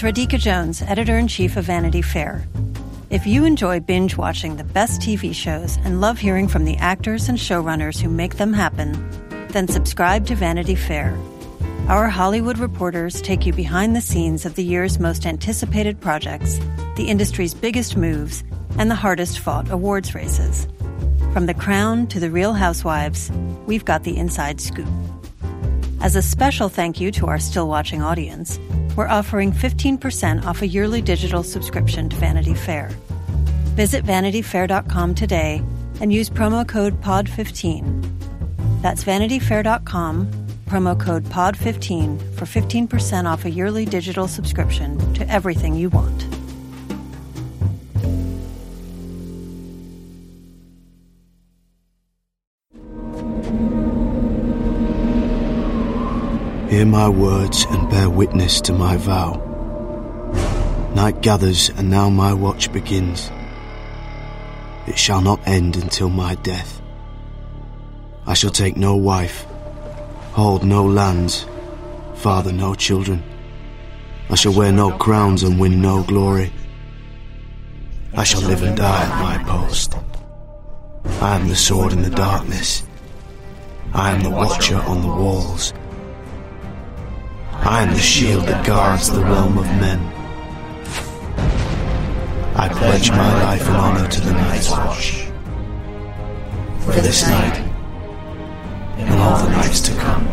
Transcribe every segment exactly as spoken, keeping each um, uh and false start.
it's Radhika Jones, editor-in-chief of Vanity Fair. If you enjoy binge-watching the best T V shows and love hearing from the actors and showrunners who make them happen, then subscribe to Vanity Fair. Our Hollywood reporters take you behind the scenes of the year's most anticipated projects, the industry's biggest moves, and the hardest-fought awards races. From The Crown to The Real Housewives, we've got the inside scoop. As a special thank you to our still-watching audience, we're offering fifteen percent off a yearly digital subscription to Vanity Fair. Visit vanity fair dot com today and use promo code P O D fifteen. That's vanity fair dot com, promo code P O D fifteen for fifteen percent off a yearly digital subscription to everything you want. Hear my words and bear witness to my vow. Night gathers and now my watch begins. It shall not end until my death. I shall take no wife, hold no lands, father no children. I shall wear no crowns and win no glory. I shall live and die at my post. I am the sword in the darkness. I am the watcher on the walls. I am the shield that guards the realm of men. I pledge my life and honor to the Night's Watch. For this night, and all the nights to come.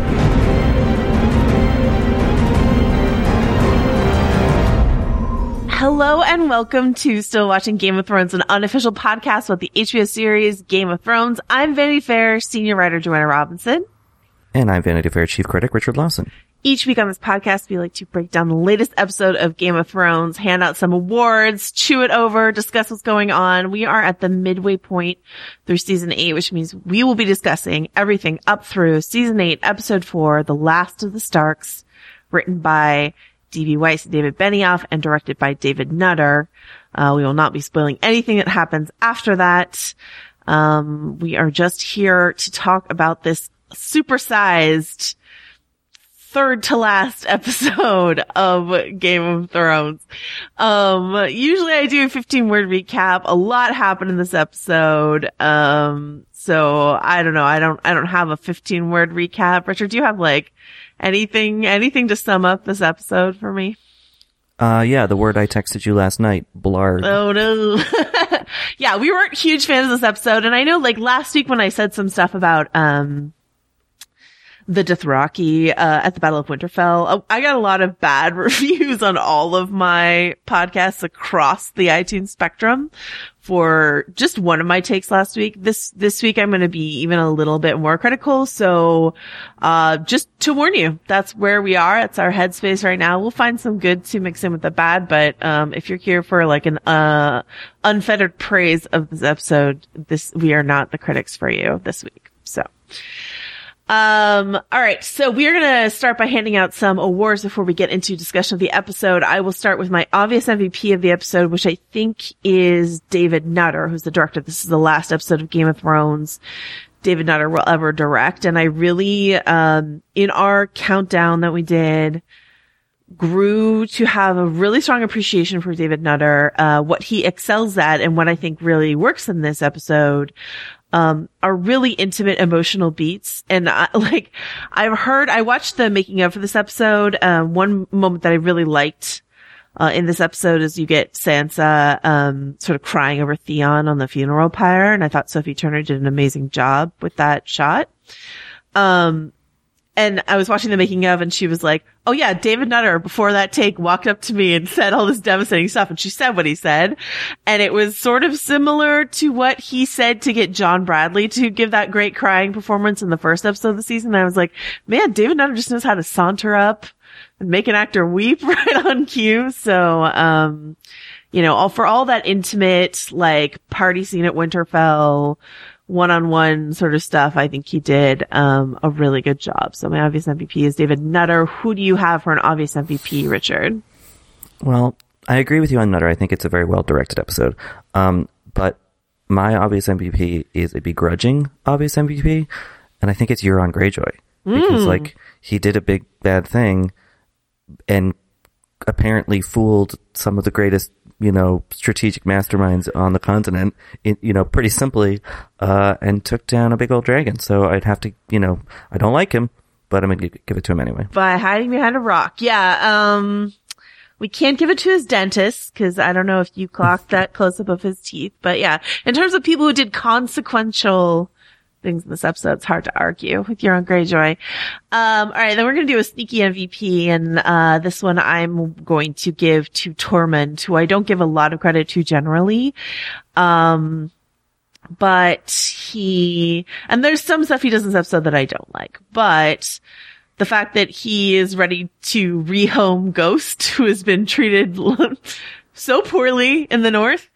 Hello and welcome to Still Watching Game of Thrones, an unofficial podcast about the H B O series Game of Thrones. I'm Vanity Fair senior writer Joanna Robinson. And I'm Vanity Fair chief critic Richard Lawson. Each week on this podcast, we like to break down the latest episode of Game of Thrones, hand out some awards, chew it over, discuss what's going on. We are at the midway point through season eight, which means we will be discussing everything up through season eight, episode four, The Last of the Starks, written by D B Weiss and David Benioff and directed by David Nutter. Uh, we will not be spoiling anything that happens after that. Um, we are just here to talk about this supersized third to last episode of Game of Thrones. Um, usually I do a fifteen word recap. A lot happened in this episode. Um, so I don't know. I don't, I don't have a fifteen word recap. Richard, do you have like anything, anything to sum up this episode for me? Uh, yeah, the word I texted you last night, blarg. Oh no. Yeah, we weren't huge fans of this episode. And I know like last week when I said some stuff about, um, the Dothraki, uh, at the Battle of Winterfell. I got a lot of bad reviews on all of my podcasts across the iTunes spectrum for just one of my takes last week. This, this week I'm going to be even a little bit more critical. So, uh, just to warn you, that's where we are. It's our headspace right now. We'll find some good to mix in with the bad, but, um, if you're here for like an, uh, unfettered praise of this episode, this, we are not the critics for you this week. So. Um, all right. So we are going to start by handing out some awards before we get into discussion of the episode. I will start with my obvious M V P of the episode, which I think is David Nutter, who's the director. This is the last episode of Game of Thrones David Nutter will ever direct. And I really, um, in our countdown that we did, grew to have a really strong appreciation for David Nutter, uh, what he excels at and what I think really works in this episode. Um, are really intimate emotional beats. And I, like, I've heard, I watched the making of for this episode. Um, one moment that I really liked, uh, in this episode is you get Sansa, um, sort of crying over Theon on the funeral pyre. And I thought Sophie Turner did an amazing job with that shot. Um, And I was watching the making of and she was like, oh yeah, David Nutter before that take walked up to me and said all this devastating stuff. And she said what he said. And it was sort of similar to what he said to get John Bradley to give that great crying performance in the first episode of the season. And I was like, man, David Nutter just knows how to saunter up and make an actor weep right on cue. So, um, you know, all for all that intimate, like party scene at Winterfell, one-on-one sort of stuff, I think he did um a really good job. So my obvious M V P is David Nutter. Who do you have for an obvious M V P, Richard? Well, I agree with you on Nutter. I think it's a very well-directed episode. Um, but my obvious M V P is a begrudging obvious M V P, and I think it's Euron Greyjoy. Because, mm. like, he did a big bad thing, and apparently fooled some of the greatest, you know, strategic masterminds on the continent, in, you know, pretty simply, uh, and took down a big old dragon. So I'd have to, you know, I don't like him, but I'm going to give it to him anyway. By hiding behind a rock. Yeah. Um, we can't give it to his dentist because I don't know if you clocked that close up of his teeth. But yeah, in terms of people who did consequential things in this episode, it's hard to argue with Euron Greyjoy. Um, all right, then we're going to do a sneaky M V P, and uh this one I'm going to give to Tormund, who I don't give a lot of credit to generally. Um, but he, and there's some stuff he does in this episode that I don't like, but the fact that he is ready to rehome Ghost, who has been treated so poorly in the North,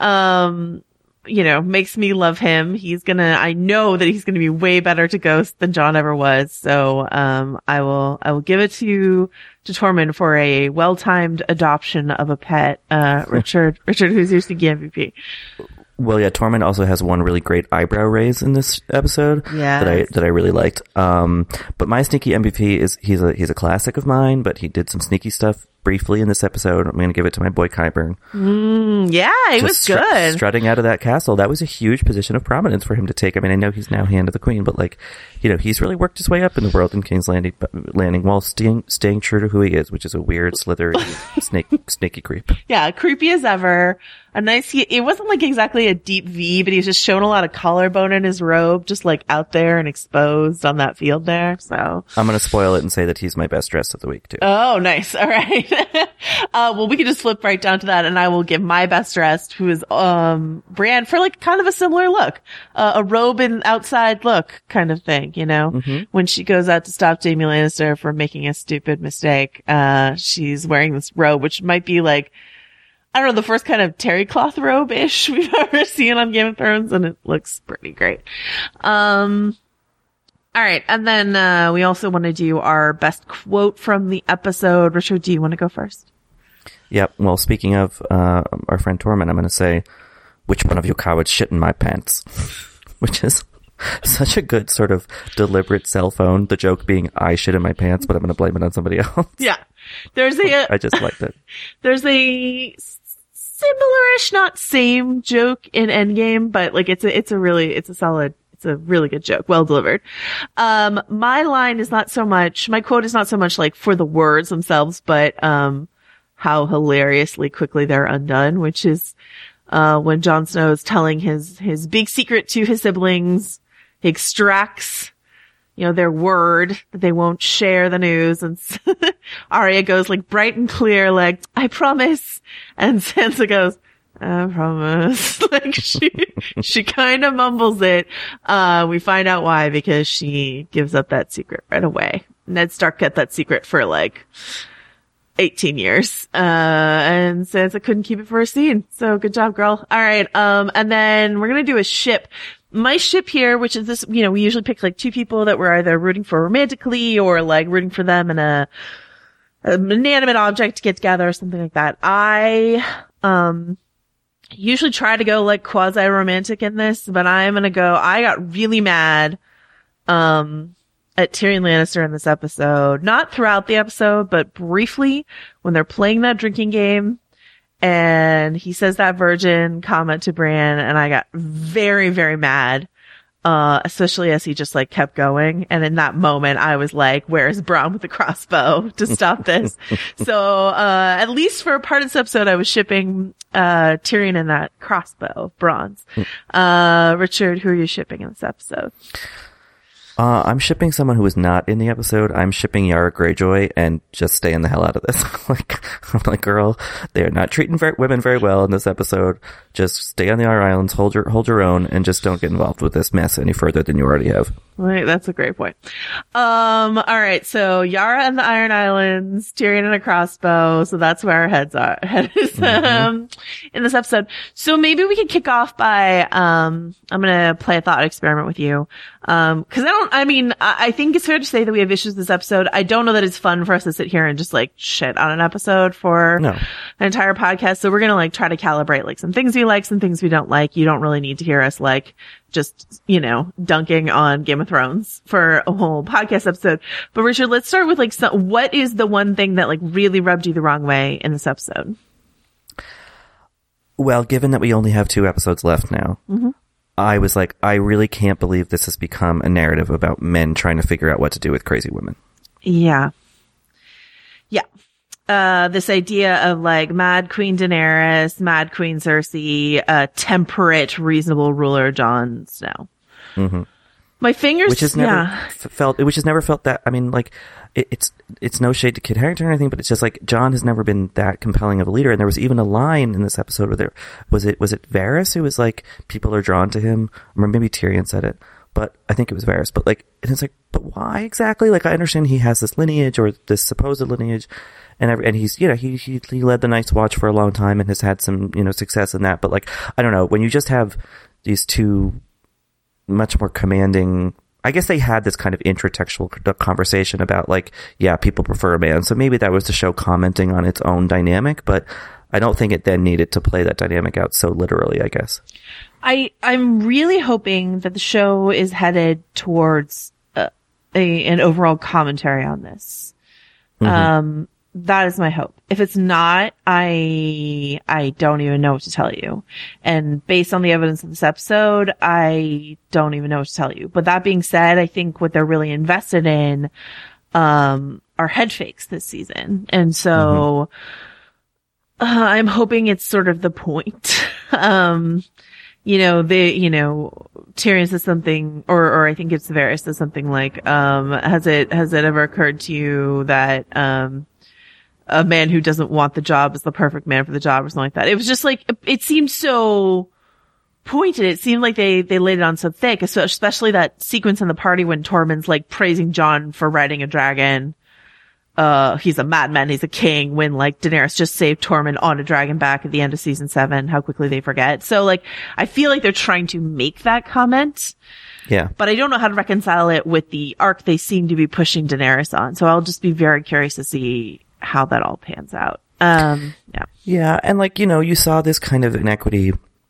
um, you know, makes me love him. He's gonna, I know that he's gonna be way better to Ghost than Jon ever was. So, um, I will, I will give it to, to Tormund for a well-timed adoption of a pet. Uh, Richard, Richard, who's your sneaky M V P? Well, yeah, Tormund also has one really great eyebrow raise in this episode yes. that I that I really liked. Um, but my sneaky M V P is he's a he's a classic of mine, but he did some sneaky stuff briefly in this episode. I'm going to give it to my boy Qyburn. Mm, yeah, he Just was str- good. Strutting out of that castle, that was a huge position of prominence for him to take. I mean, I know he's now Hand of the Queen, but like, you know, he's really worked his way up in the world in King's Landing, landing while staying staying true to who he is, which is a weird, slithery, snake, snaky creep. Yeah, creepy as ever. A nice, he, it wasn't like exactly a deep V, but he was just showing a lot of collarbone in his robe, just like out there and exposed on that field there. So I'm going to spoil it and say that he's my best dressed of the week too. Oh, nice. All right. uh, well, we can just flip right down to that, and I will give my best dressed, who is, um, Brienne, for like kind of a similar look. Uh, a robe and outside look kind of thing, you know? Mm-hmm. When she goes out to stop Jaime Lannister from making a stupid mistake, uh, she's wearing this robe, which might be like, I don't know, the first kind of terry cloth robe-ish we've ever seen on Game of Thrones, and it looks pretty great. Um, all right. And then, uh, we also want to do our best quote from the episode. Richard, do you want to go first? Yep. Well, speaking of, uh, our friend Tormund, I'm going to say, which one of you cowards shit in my pants? Which is such a good sort of deliberate cell phone. The joke being, I shit in my pants, but I'm going to blame it on somebody else. Yeah. There's a, I just liked it. There's a similar-ish, not same joke in Endgame, but like it's a, it's a really, it's a solid, it's a really good joke. Well delivered. Um, my line is not so much, my quote is not so much like for the words themselves, but, um, how hilariously quickly they're undone, which is, uh, when Jon Snow is telling his, his big secret to his siblings, he extracts, you know, their word that they won't share the news, and Arya goes like bright and clear, like, I promise. And Sansa goes, I promise. Like she, she kind of mumbles it. Uh, we find out why, because she gives up that secret right away. Ned Stark kept that secret for like eighteen years. Uh, and Sansa couldn't keep it for a scene. So good job, girl. All right. Um, and then we're going to do a ship. My ship here, which is this, you know, we usually pick like two people that we're either rooting for romantically or like rooting for them in a, an inanimate object to get together or something like that. I, um, usually try to go like quasi-romantic in this, but I'm gonna go, I got really mad, um, at Tyrion Lannister in this episode. Not throughout the episode, but briefly when they're playing that drinking game. And he says that virgin comment to Bran, and I got very, very mad, uh, especially as he just like kept going. And in that moment, I was like, where's Bronn with the crossbow to stop this? So, uh, at least for a part of this episode, I was shipping, uh, Tyrion and that crossbow, Bronn's. Uh, Richard, who are you shipping in this episode? Uh, I'm shipping someone who is not in the episode. I'm shipping Yara Greyjoy, and just staying the hell out of this. like, I'm like, girl, they are not treating very, women very well in this episode. Just stay on the Outer Islands, hold your, hold your own, and just don't get involved with this mess any further than you already have. Right, that's a great point. Um, alright, so Yara and the Iron Islands, Tyrion and a crossbow, so that's where our heads are, head is, mm-hmm. um, in this episode. So maybe we could kick off by, um, I'm gonna play a thought experiment with you. Um, cause I don't, I mean, I, I think it's fair to say that we have issues with this episode. I don't know that it's fun for us to sit here and just like shit on an episode for no. an entire podcast. So we're gonna like try to calibrate like some things we like, some things we don't like. You don't really need to hear us like just, you know, dunking on Game of Thrones for a whole podcast episode. But Richard, let's start with like, so, what is the one thing that like really rubbed you the wrong way in this episode? Well, given that we only have two episodes left now, mm-hmm. I was like, I really can't believe this has become a narrative about men trying to figure out what to do with crazy women. Yeah. Yeah. Uh, this idea of like Mad Queen Daenerys, Mad Queen Cersei, uh, temperate, reasonable ruler Jon Snow. Mm-hmm. My fingers, which has never yeah. f- felt, which has never felt that. I mean, like it, it's it's no shade to Kit Harington or anything, but it's just like Jon has never been that compelling of a leader. And there was even a line in this episode where there was it was it Varys who was like, people are drawn to him, or maybe Tyrion said it, but I think it was Varys. But like, and it's like, but why exactly? Like, I understand he has this lineage or this supposed lineage. And every, and he's, you know, he, he, he led the Night's Watch for a long time and has had some, you know, success in that. But like, I don't know, when you just have these two much more commanding, I guess they had this kind of intertextual conversation about like, yeah, people prefer a man. So maybe that was the show commenting on its own dynamic, but I don't think it then needed to play that dynamic out so literally, I guess. I, I'm really hoping that the show is headed towards a, a an overall commentary on this. Mm-hmm. Um, That is my hope. If it's not, I, I don't even know what to tell you. And based on the evidence of this episode, I don't even know what to tell you. But that being said, I think what they're really invested in, um, are head fakes this season. And so, mm-hmm. uh, I'm hoping it's sort of the point. um, you know, they, you know, Tyrion says something, or, or I think it's Varys says something like, um, has it, has it ever occurred to you that, um, a man who doesn't want the job is the perfect man for the job or something like that. It was just like, it, it seemed so pointed. It seemed like they, they laid it on so thick, especially that sequence in the party when Tormund's like praising Jon for riding a dragon. Uh, he's a madman. He's a king, when like Daenerys just saved Tormund on a dragon back at the end of season seven. How quickly they forget. So like, I feel like they're trying to make that comment. Yeah. But I don't know how to reconcile it with the arc they seem to be pushing Daenerys on. So I'll just be very curious to see how that all pans out. Um, yeah. Yeah. And like, you know, you saw this kind of inequity,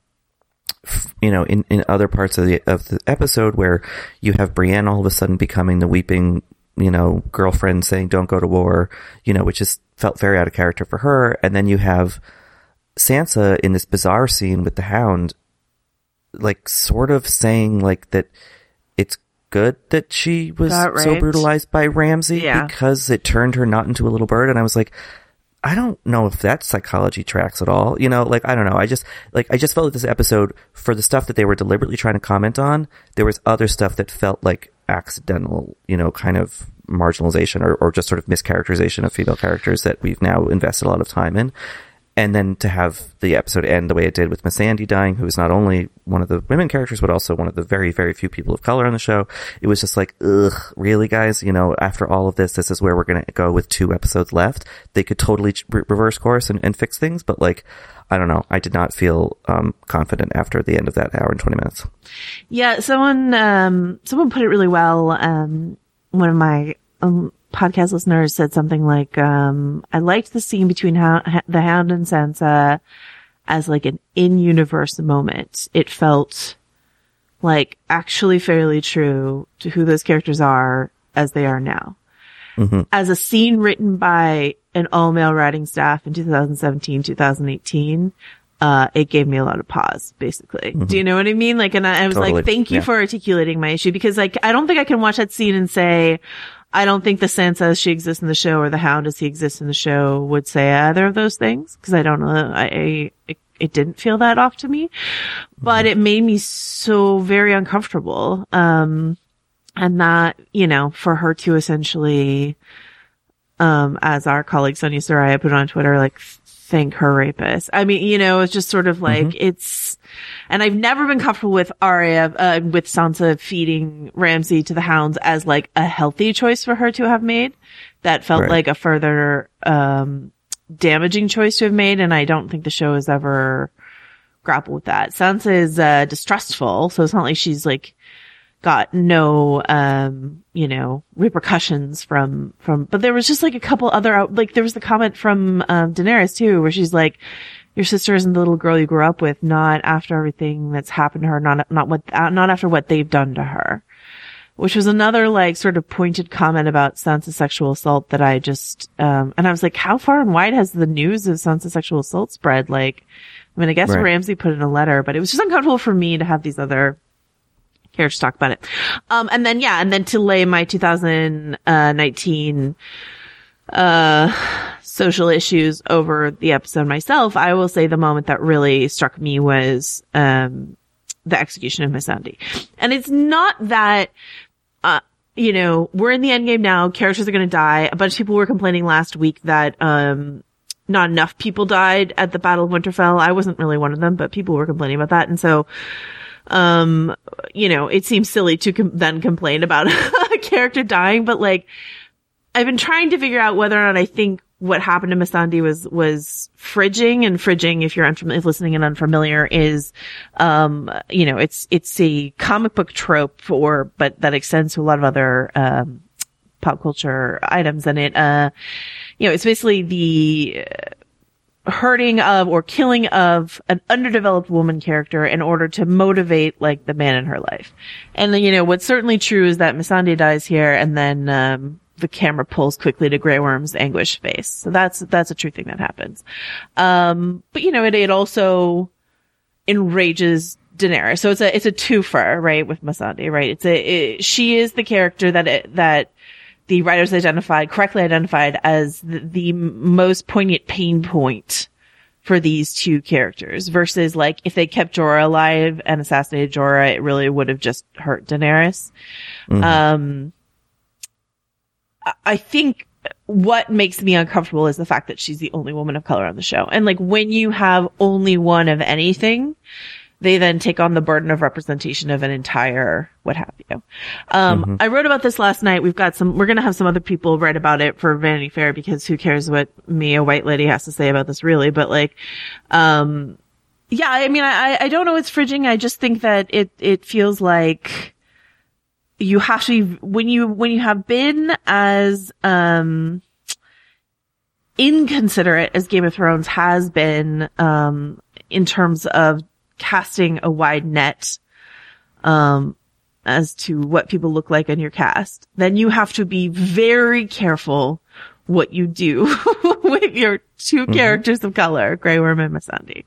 you know, in, in other parts of the, of the episode where you have Brienne all of a sudden becoming the weeping, you know, girlfriend saying, don't go to war, you know, which just felt very out of character for her. And then you have Sansa in this bizarre scene with the Hound, like sort of saying like that it's good that she was so brutalized by Ramsay yeah. because it turned her not into a little bird. And I was like, I don't know if that psychology tracks at all. You know, like, I don't know. I just, like, I just felt like this episode, for the stuff that they were deliberately trying to comment on, there was other stuff that felt like accidental, you know, kind of marginalization or, or just sort of mischaracterization of female characters that we've now invested a lot of time in. And then to have the episode end the way it did with Missandei dying, who is not only one of the women characters, but also one of the very, very few people of color on the show. It was just like, ugh, really, guys? You know, after all of this, this is where we're going to go with two episodes left. They could totally re- reverse course and, and fix things, but like, I don't know. I did not feel um confident after the end of that hour and twenty minutes. Yeah, someone um someone put it really well. Um, one of my um. podcast listeners said something like, um, I liked the scene between ha- the Hound and Sansa as like an in-universe moment. It felt like actually fairly true to who those characters are as they are now. Mm-hmm. As a scene written by an all-male writing staff in two thousand seventeen, two thousand eighteen, uh, it gave me a lot of pause, basically. Mm-hmm. Do you know what I mean? Like, and I, I was totally. like, thank you yeah. for articulating my issue, because like, I don't think I can watch that scene and say, I don't think the Sansa as she exists in the show or the Hound as he exists in the show would say either of those things, because I don't know. I, I it, it didn't feel that off to me, but it made me so very uncomfortable. Um, and that, you know, for her to essentially, um, as our colleague Sonia Soraya put on Twitter, like, thank her rapist. I mean, you know, it's just sort of like, mm-hmm. it's, and I've never been comfortable with Arya, uh, with Sansa feeding Ramsay to the Hounds as like a healthy choice for her to have made. That felt right. like a further, um, damaging choice to have made. And I don't think the show has ever grappled with that. Sansa is, uh, distrustful. So it's not like she's like, got no, um, you know, repercussions from, from, but there was just like a couple other, out, like there was the comment from, um, Daenerys too, where she's like, your sister isn't the little girl you grew up with, not after everything that's happened to her, not, not what, not after what they've done to her. Which was another, like, sort of pointed comment about Sansa's sexual assault that I just, um, and I was like, how far and wide has the news of Sansa's sexual assault spread? Like, I mean, I guess right. Ramsay put in a letter, but it was just uncomfortable for me to have these other characters talk about it. Um, and then, yeah, and then to lay my two thousand nineteen, uh, social issues over the episode myself, I will say the moment that really struck me was, um, the execution of Missandei. And it's not that, uh, you know, we're in the endgame now, characters are going to die. A bunch of people were complaining last week that, um, not enough people died at the Battle of Winterfell. I wasn't really one of them, but people were complaining about that. And so, um, you know, it seems silly to com- then complain about a character dying, but like, I've been trying to figure out whether or not I think what happened to Missandei was, was fridging, and fridging, if you're unfamiliar, if listening and unfamiliar, is, um, you know, it's, it's a comic book trope, or, but that extends to a lot of other, um, pop culture items. And it, uh, you know, it's basically the hurting of or killing of an underdeveloped woman character in order to motivate, like, the man in her life. And, you know, what's certainly true is that Missandei dies here, and then, um, the camera pulls quickly to Grey Worm's anguished face. So that's, that's a true thing that happens. Um, but you know, it, it also enrages Daenerys. So it's a, it's a twofer, right, with Missandei, right? It's a, it, she is the character that, it, that the writers identified, correctly identified as the, the most poignant pain point for these two characters, versus like if they kept Jorah alive and assassinated Jorah, it really would have just hurt Daenerys. Mm-hmm. Um, I think what makes me uncomfortable is the fact that she's the only woman of color on the show. And like, when you have only one of anything, they then take on the burden of representation of an entire what have you. Um, mm-hmm. I wrote about this last night. We've got some, we're going to have some other people write about it for Vanity Fair, because who cares what me, a white lady, has to say about this really. But like, um, yeah, I mean, I, I don't know it's fridging. I just think that it, it feels like, you have to, when you, when you have been as, um, inconsiderate as Game of Thrones has been, um, in terms of casting a wide net, um, as to what people look like in your cast, then you have to be very careful what you do with your two mm-hmm. characters of color, Grey Worm and Missandei.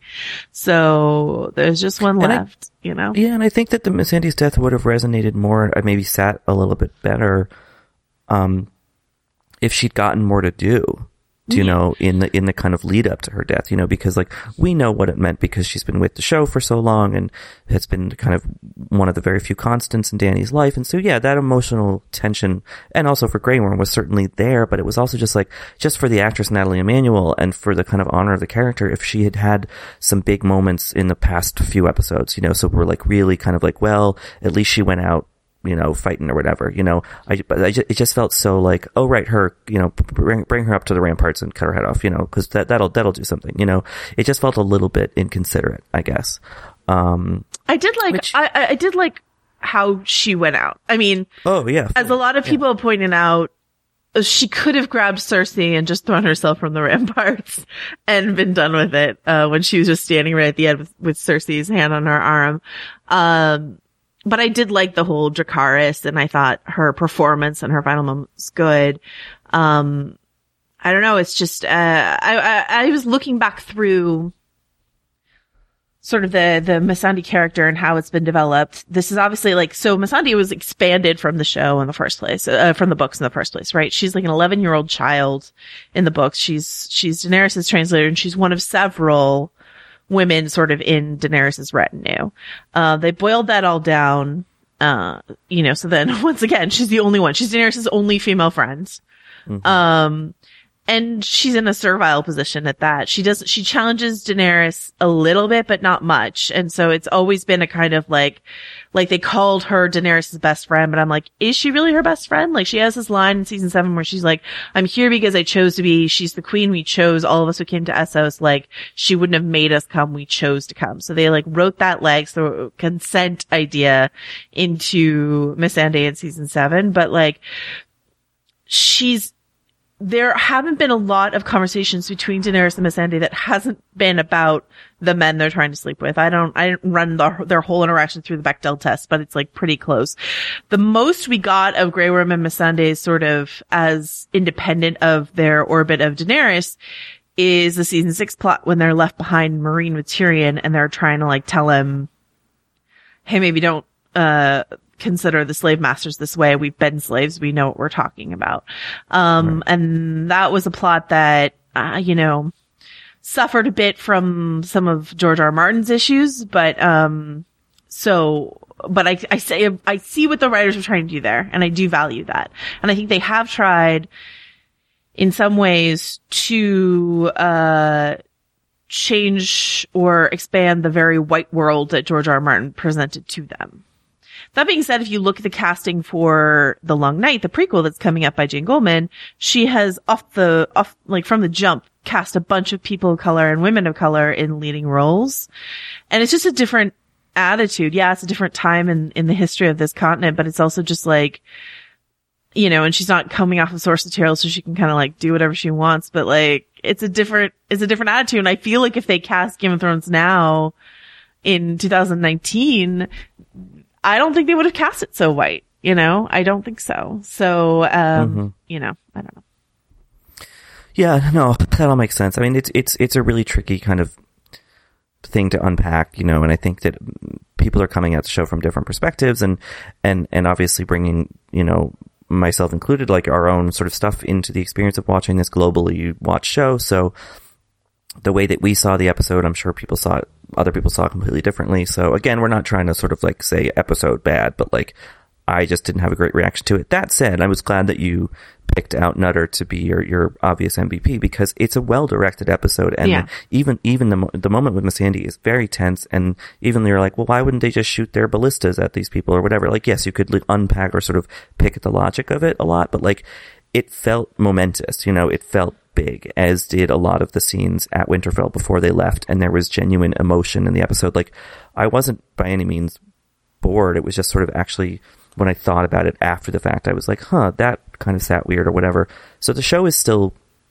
So there's just one and left, I, you know? Yeah, and I think that the Missandei's death would have resonated more, I maybe sat a little bit better, um, if she'd gotten more to do. You yeah. know, in the, in the kind of lead up to her death, you know, because like, we know what it meant because she's been with the show for so long and has been kind of one of the very few constants in Dany's life. And so, yeah, that emotional tension, and also for Grey Worm, was certainly there, but it was also just like, just for the actress Natalie Emmanuel and for the kind of honor of the character, if she had had some big moments in the past few episodes, you know, so we're like really kind of like, well, at least she went out, you know, fighting or whatever, you know, I, but I just, it just felt so like, oh, right, her, you know, bring, bring her up to the ramparts and cut her head off, you know, cause that, that'll, that'll do something, you know, it just felt a little bit inconsiderate, I guess. Um, I did like, which, I, I did like how she went out. I mean, oh yeah, as a lot of people yeah. pointed out, she could have grabbed Cersei and just thrown herself from the ramparts and been done with it, uh, when she was just standing right at the end with, with Cersei's hand on her arm. Um, But I did like the whole Dracarys, and I thought her performance and her final moment was good. Um, I don't know. It's just, uh, I, I, I was looking back through sort of the, the Missandei character and how it's been developed. This is obviously like, so Missandei was expanded from the show in the first place, uh, from the books in the first place, right? She's like an eleven year old child in the books. She's, she's Daenerys' translator, and she's one of several women sort of in Daenerys' retinue. Uh, they boiled that all down, uh, you know, so then once again, she's the only one. She's Daenerys' only female friend. Mm-hmm. Um, and she's in a servile position at that. She does, she challenges Daenerys a little bit, but not much. And so it's always been a kind of like, like they called her Daenerys' best friend, but I'm like, is she really her best friend? Like, she has this line in season seven where she's like, I'm here because I chose to be, she's the queen we chose, all of us who came to Essos, like, she wouldn't have made us come, we chose to come. So they like wrote that like, so consent idea into Missandei in season seven, but like, she's, there haven't been a lot of conversations between Daenerys and Missandei that hasn't been about the men they're trying to sleep with. I don't, I didn't run the, their whole interaction through the Bechdel test, but it's like pretty close. The most we got of Grey Worm and Missandei sort of as independent of their orbit of Daenerys is the season six plot when they're left behind Meereen with Tyrion and they're trying to like tell him, hey, maybe don't, uh, consider the slave masters this way. We've been slaves. We know what we're talking about. Um, right. And that was a plot that, uh, you know, suffered a bit from some of George R. R. Martin's issues, but, um, so, but I, I say, I see what the writers were trying to do there, and I do value that. And I think they have tried in some ways to, uh, change or expand the very white world that George R. R. Martin presented to them. That being said, if you look at the casting for The Long Night, the prequel that's coming up by Jane Goldman, she has off the, off, like from the jump, cast a bunch of people of color and women of color in leading roles. And it's just a different attitude. Yeah, it's a different time in, in the history of this continent, but it's also just like, you know, and she's not coming off of source material, so she can kind of like do whatever she wants, but like, it's a different, it's a different attitude. And I feel like if they cast Game of Thrones now in two thousand nineteen, I don't think they would have cast it so white, you know? I don't think so. So, um, mm-hmm. you know, I don't know. Yeah, no, that all makes sense. I mean, it's, it's, it's a really tricky kind of thing to unpack, you know, and I think that people are coming at the show from different perspectives and, and, and obviously bringing, you know, myself included, like our own sort of stuff into the experience of watching this globally watched show. So the way that we saw the episode, I'm sure people saw it, other people saw it completely differently. So again, we're not trying to sort of like say episode bad, but like I just didn't have a great reaction to it. That said, I was glad that you picked out Nutter to be your, your obvious M V P because it's a well-directed episode. And yeah. even, even the, the moment with Missandei is very tense. And even you're like, well, why wouldn't they just shoot their ballistas at these people or whatever? Like, yes, you could like, unpack or sort of pick at the logic of it a lot, but like it felt momentous, you know, it felt big, as did a lot of the scenes at Winterfell before they left, and there was genuine emotion in the episode. Like, I wasn't by any means bored. It was just sort of actually, when I thought about it after the fact, I was like, huh, that kind of sat weird or whatever. So the show is still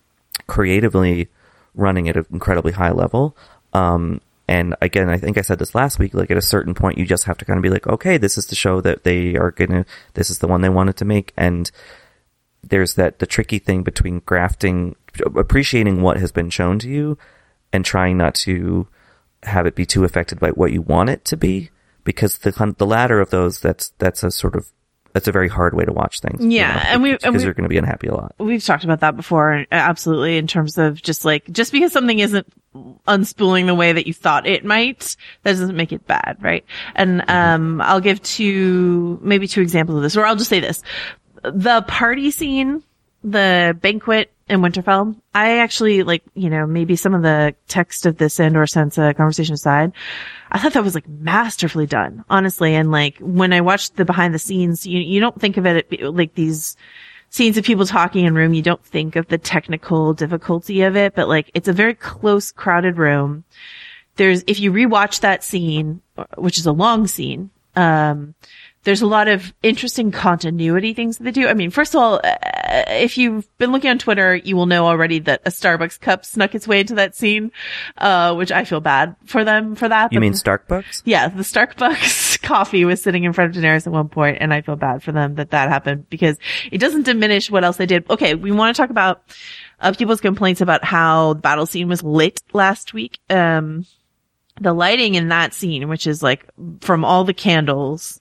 creatively running at an incredibly high level. Um, and again, I think I said this last week, like at a certain point, you just have to kind of be like, okay, this is the show that they are gonna, this is the one they wanted to make. And there's that, the tricky thing between grafting, appreciating what has been shown to you and trying not to have it be too affected by what you want it to be, because the the latter of those, that's that's a sort of, that's a very hard way to watch things. Yeah, you know, and we because you're going to be unhappy a lot. We've talked about that before, absolutely, in terms of just like, just because something isn't unspooling the way that you thought it might, that doesn't make it bad, right? And um, I'll give two, maybe two examples of this, or I'll just say this: the party scene, the banquet in Winterfell, I actually, like, you know, maybe some of the text of this Andor Sansa conversation aside, I thought that was like masterfully done, honestly. And like, when I watched the behind the scenes, you, you don't think of it like these scenes of people talking in room. You don't think of the technical difficulty of it, but like, it's a very close, crowded room. There's, if you rewatch that scene, which is a long scene, um, there's a lot of interesting continuity things that they do. I mean, first of all, uh, if you've been looking on Twitter, you will know already that a Starbucks cup snuck its way into that scene, uh, which I feel bad for them for that. You but, mean Starbucks? Yeah, the Starbucks coffee was sitting in front of Daenerys at one point, and I feel bad for them that that happened because it doesn't diminish what else they did. Okay, we want to talk about uh, people's complaints about how the battle scene was lit last week. Um, the lighting in that scene, which is like from all the candles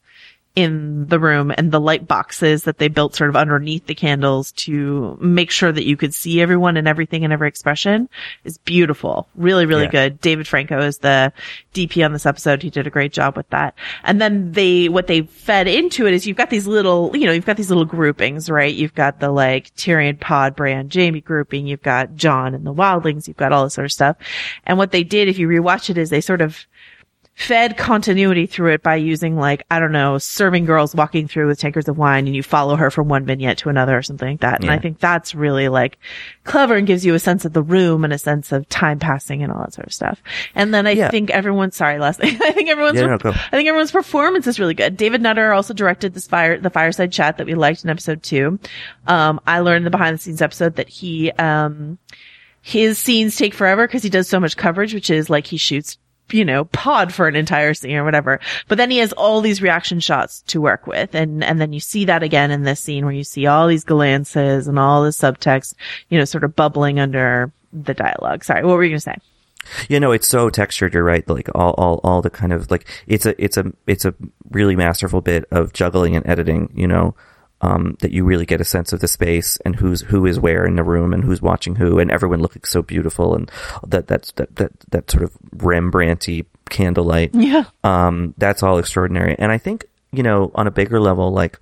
in the room and the light boxes that they built sort of underneath the candles to make sure that you could see everyone and everything and every expression, is beautiful. Really, really yeah. good. David Franco is the D P on this episode. He did a great job with that. And then they, what they fed into it is you've got these little, you know, you've got these little groupings, right? You've got the like Tyrion, Pod, Bran, Jaime grouping. You've got Jon and the Wildlings. You've got all this sort of stuff. And what they did, if you rewatch it, is they sort of fed continuity through it by using, like, I don't know, serving girls walking through with tankers of wine, and you follow her from one vignette to another or something like that. And Yeah. I think that's really, like, clever and gives you a sense of the room and a sense of time passing and all that sort of stuff. And then I Yeah. think everyone's, sorry, Leslie, I think everyone's, Yeah, no, go. I think everyone's performance is really good. David Nutter also directed this fire, the fireside chat that we liked in episode two. Um, I learned in the behind the scenes episode that he, um, his scenes take forever because he does so much coverage, which is like he shoots, you know, pod for an entire scene or whatever. But then he has all these reaction shots to work with. And, and then you see that again in this scene where you see all these glances and all this subtext, you know, sort of bubbling under the dialogue. Sorry, what were you going to say? You know, it's so textured. You're right. Like all, all, all the kind of like, it's a, it's a, it's a really masterful bit of juggling and editing, you know, um, that you really get a sense of the space and who's, who is where in the room and who's watching who, and everyone looking so beautiful, and that, that's, that, that, that sort of Rembrandt-y candlelight. Yeah. Um, that's all extraordinary. And I think, you know, on a bigger level, like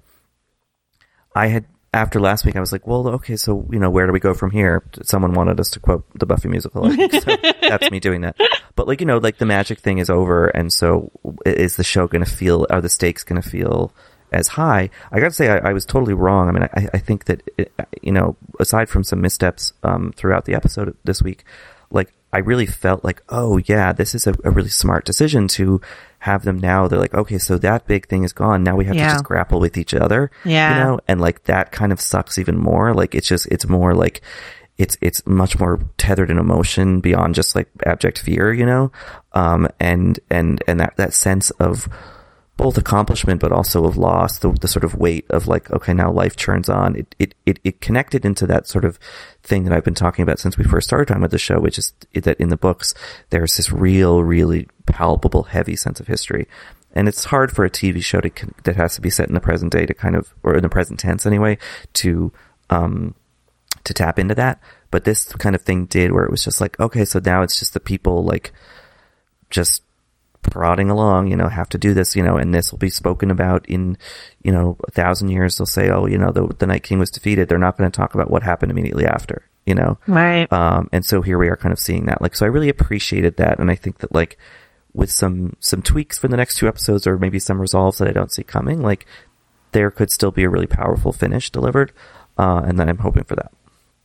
I had, after last week, I was like, well, okay, so, you know, where do we go from here? Someone wanted us to quote the Buffy musical. I think, so that's me doing that. But like, you know, like the magic thing is over. And so is the show going to feel, are the stakes going to feel as high? I got to say, I, I was totally wrong. I mean, I, I think that, it, you know, aside from some missteps um, throughout the episode this week, like I really felt like, oh yeah, this is a, a really smart decision to have them now. They're like, okay, so that big thing is gone. Now we have Yeah. to just grapple with each other. Yeah. You know, and like that kind of sucks even more. Like it's just, it's more like, it's, it's much more tethered in emotion beyond just like abject fear, you know? Um, and, and, and that, that sense of both accomplishment, but also of loss, the, the sort of weight of like, okay, now life churns on. It, it, it, it connected into that sort of thing that I've been talking about since we first started talking about the show, which is that in the books, there's this real, really palpable, heavy sense of history. And it's hard for a T V show to, that has to be set in the present day to kind of, or in the present tense anyway, to, um, to tap into that. But this kind of thing did, where it was just like, okay, so now it's just the people like just prodding along, you know, have to do this, you know, and this will be spoken about in, you know, a thousand years. They'll say, oh, you know, the, the Night King was defeated. They're not going to talk about what happened immediately after, you know? Right. Um, and so here we are kind of seeing that. Like, so I really appreciated that. And I think that like with some, some tweaks for the next two episodes, or maybe some resolves that I don't see coming, like there could still be a really powerful finish delivered. Uh, and then I'm hoping for that.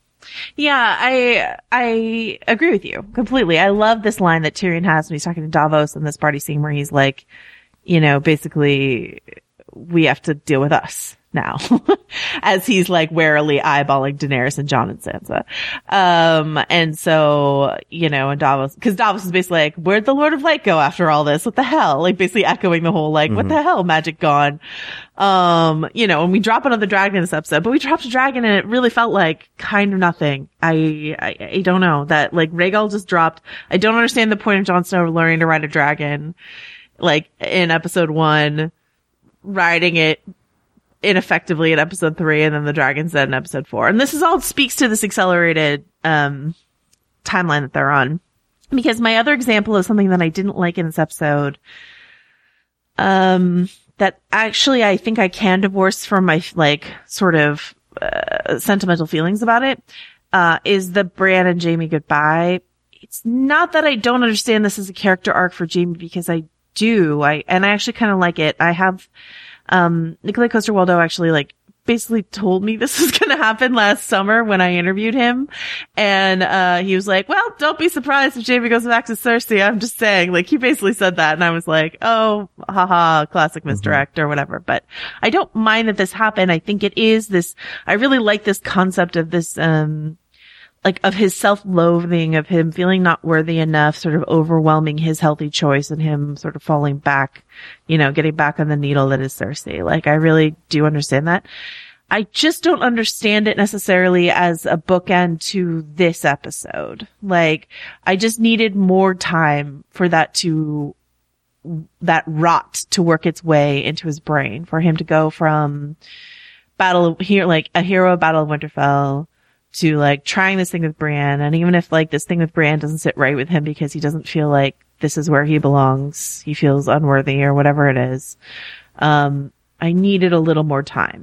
Yeah, I I agree with you completely. I love this line that Tyrion has when he's talking to Davos in this party scene where he's like, you know, basically, we have to deal with us now, as he's like warily eyeballing Daenerys and Jon and Sansa. Um, and so, you know, and Davos, cause Davos is basically like, where'd the Lord of Light go after all this? What the hell? Like basically echoing the whole, like, mm-hmm. what the hell? Magic gone. Um, you know, and we drop another dragon in this episode, but we dropped a dragon and it really felt like kind of nothing. I, I, I don't know that like Rhaegal just dropped. I don't understand the point of Jon Snow learning to ride a dragon, like in episode one, riding it ineffectively in episode three, and then the dragon's dead in episode four. And this is all speaks to this accelerated um timeline that they're on. Because my other example of something that I didn't like in this episode, um that actually I think I can divorce from my like sort of uh, sentimental feelings about it, uh is the Bran and Jaime goodbye. It's not that I don't understand this as a character arc for Jaime, because I do. I and I actually kind of like it. I have Um, Nikolai Coster-Waldau actually like basically told me this was going to happen last summer when I interviewed him. And, uh, he was like, well, don't be surprised if Jaime goes back to Cersei. I'm just saying, like, he basically said that. And I was like, oh, haha, classic misdirect mm-hmm. or whatever. But I don't mind that this happened. I think it is this, I really like this concept of this, um, like of his self-loathing, of him feeling not worthy enough, sort of overwhelming his healthy choice and him sort of falling back, you know, getting back on the needle that is Cersei. Like, I really do understand that. I just don't understand it necessarily as a bookend to this episode. Like, I just needed more time for that to, that rot to work its way into his brain, for him to go from battle here, like a hero of Battle of Winterfell, to like trying this thing with Bran. And even if like this thing with Bran doesn't sit right with him because he doesn't feel like this is where he belongs, he feels unworthy or whatever it is. Um, I needed a little more time.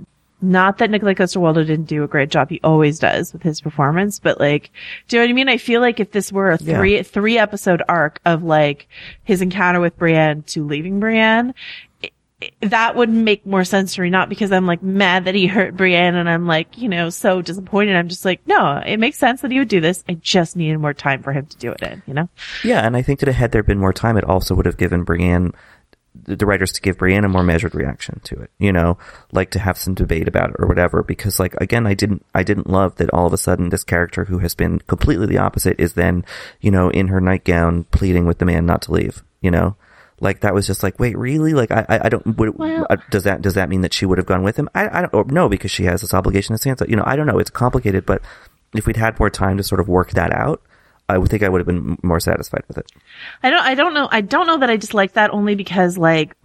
not that Nikolai Coster-Waldau didn't do a great job. He always does with his performance, but like, do you know what I mean? I feel like if this were a three, yeah. three episode arc of like his encounter with Brienne to leaving Brienne, it, it, that would make more sense to me. Not because I'm like mad that he hurt Brienne and I'm like, you know, so disappointed. I'm just like, no, it makes sense that he would do this. I just needed more time for him to do it in, you know? Yeah. And I think that had there been more time, it also would have given Brienne, the writers to give Brienne a more measured reaction to it, you know, like to have some debate about it or whatever, because like, again, I didn't, I didn't love that all of a sudden this character who has been completely the opposite is then, you know, in her nightgown pleading with the man not to leave, you know, like that was just like, wait, really? Like, I, I don't, would, well, uh, does that, does that mean that she would have gone with him? I, I don't know, because she has this obligation to Sansa, you know, I don't know. It's complicated, but if we'd had more time to sort of work that out, I would think I would have been more satisfied with it. I don't, I don't know. I don't know that I dislike that only because like,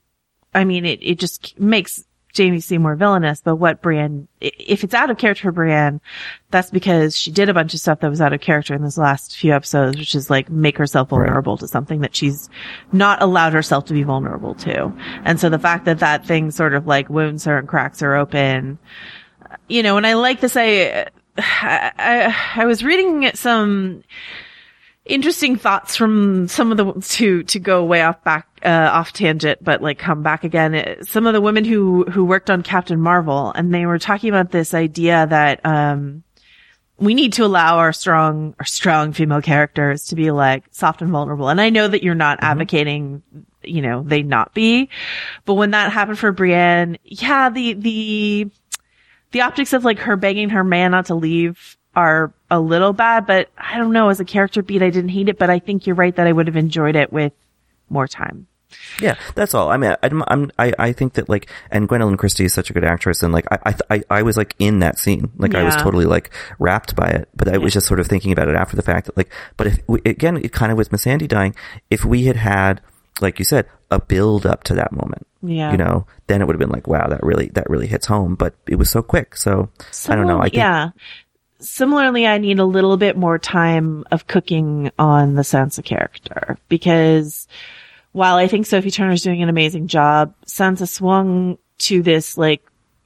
I mean, it, it just makes Jaime seem more villainous, but what Brienne, if it's out of character for Brienne, that's because she did a bunch of stuff that was out of character in this last few episodes, which is like make herself vulnerable right. to something that she's not allowed herself to be vulnerable to. And so the fact that that thing sort of like wounds her and cracks her open, you know, and I like to say, I, I, I was reading some interesting thoughts from some of the, to, to go way off back, uh, off tangent, but like come back again. Some of the women who, who worked on Captain Marvel, and they were talking about this idea that, um, we need to allow our strong, our strong female characters to be like soft and vulnerable. And I know that you're not mm-hmm. advocating, you know, they not be, but when that happened for Brienne, yeah, the, the, the optics of like her begging her man not to leave are a little bad, but I don't know, as a character beat, I didn't hate it, but I think you're right that I would have enjoyed it with more time. Yeah, that's all. I mean, I'm, I'm, I, I think that like, and Gwendoline Christie is such a good actress, and like, I, I, I was like in that scene, like yeah. I was totally like wrapped by it, but I yeah. was just sort of thinking about it after the fact that like, but if we, again, it kind of with Miss Sandy dying, if we had had, like you said, a build up to that moment, yeah, you know, then it would have been like, wow, that really, that really hits home, but it was so quick. So Similar, I don't know. I think, yeah. Similarly, I need a little bit more time of cooking on the Sansa character, because while I think Sophie Turner's doing an amazing job, Sansa swung to this like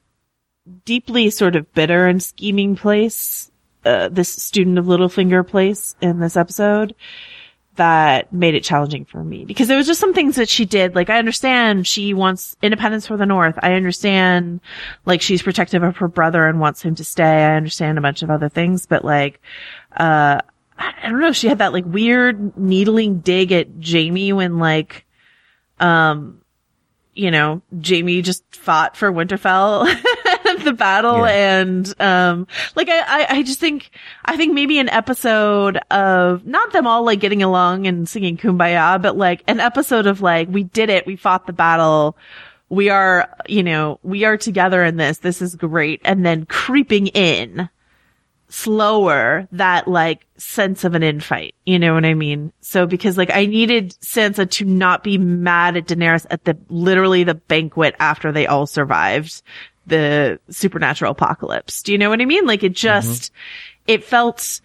deeply sort of bitter and scheming place, uh, this student of Littlefinger place in this episode, that made it challenging for me, because there was just some things that she did. Like, I understand she wants independence for the North. I understand, like, she's protective of her brother and wants him to stay. I understand a bunch of other things, but like, uh, I don't know. She had that like weird needling dig at Jaime when like, um, you know, Jaime just fought for Winterfell the battle. Yeah. And, um, like, I, I, I just think, I think maybe an episode of, not them all like getting along and singing Kumbaya, but like an episode of like, we did it. We fought the battle. We are, you know, we are together in this. This is great. And then creeping in slower, that like sense of an infight. You know what I mean? So because like I needed Sansa to not be mad at Daenerys at the, literally the banquet after they all survived the supernatural apocalypse. Do you know what I mean? Like it just, mm-hmm. it felt,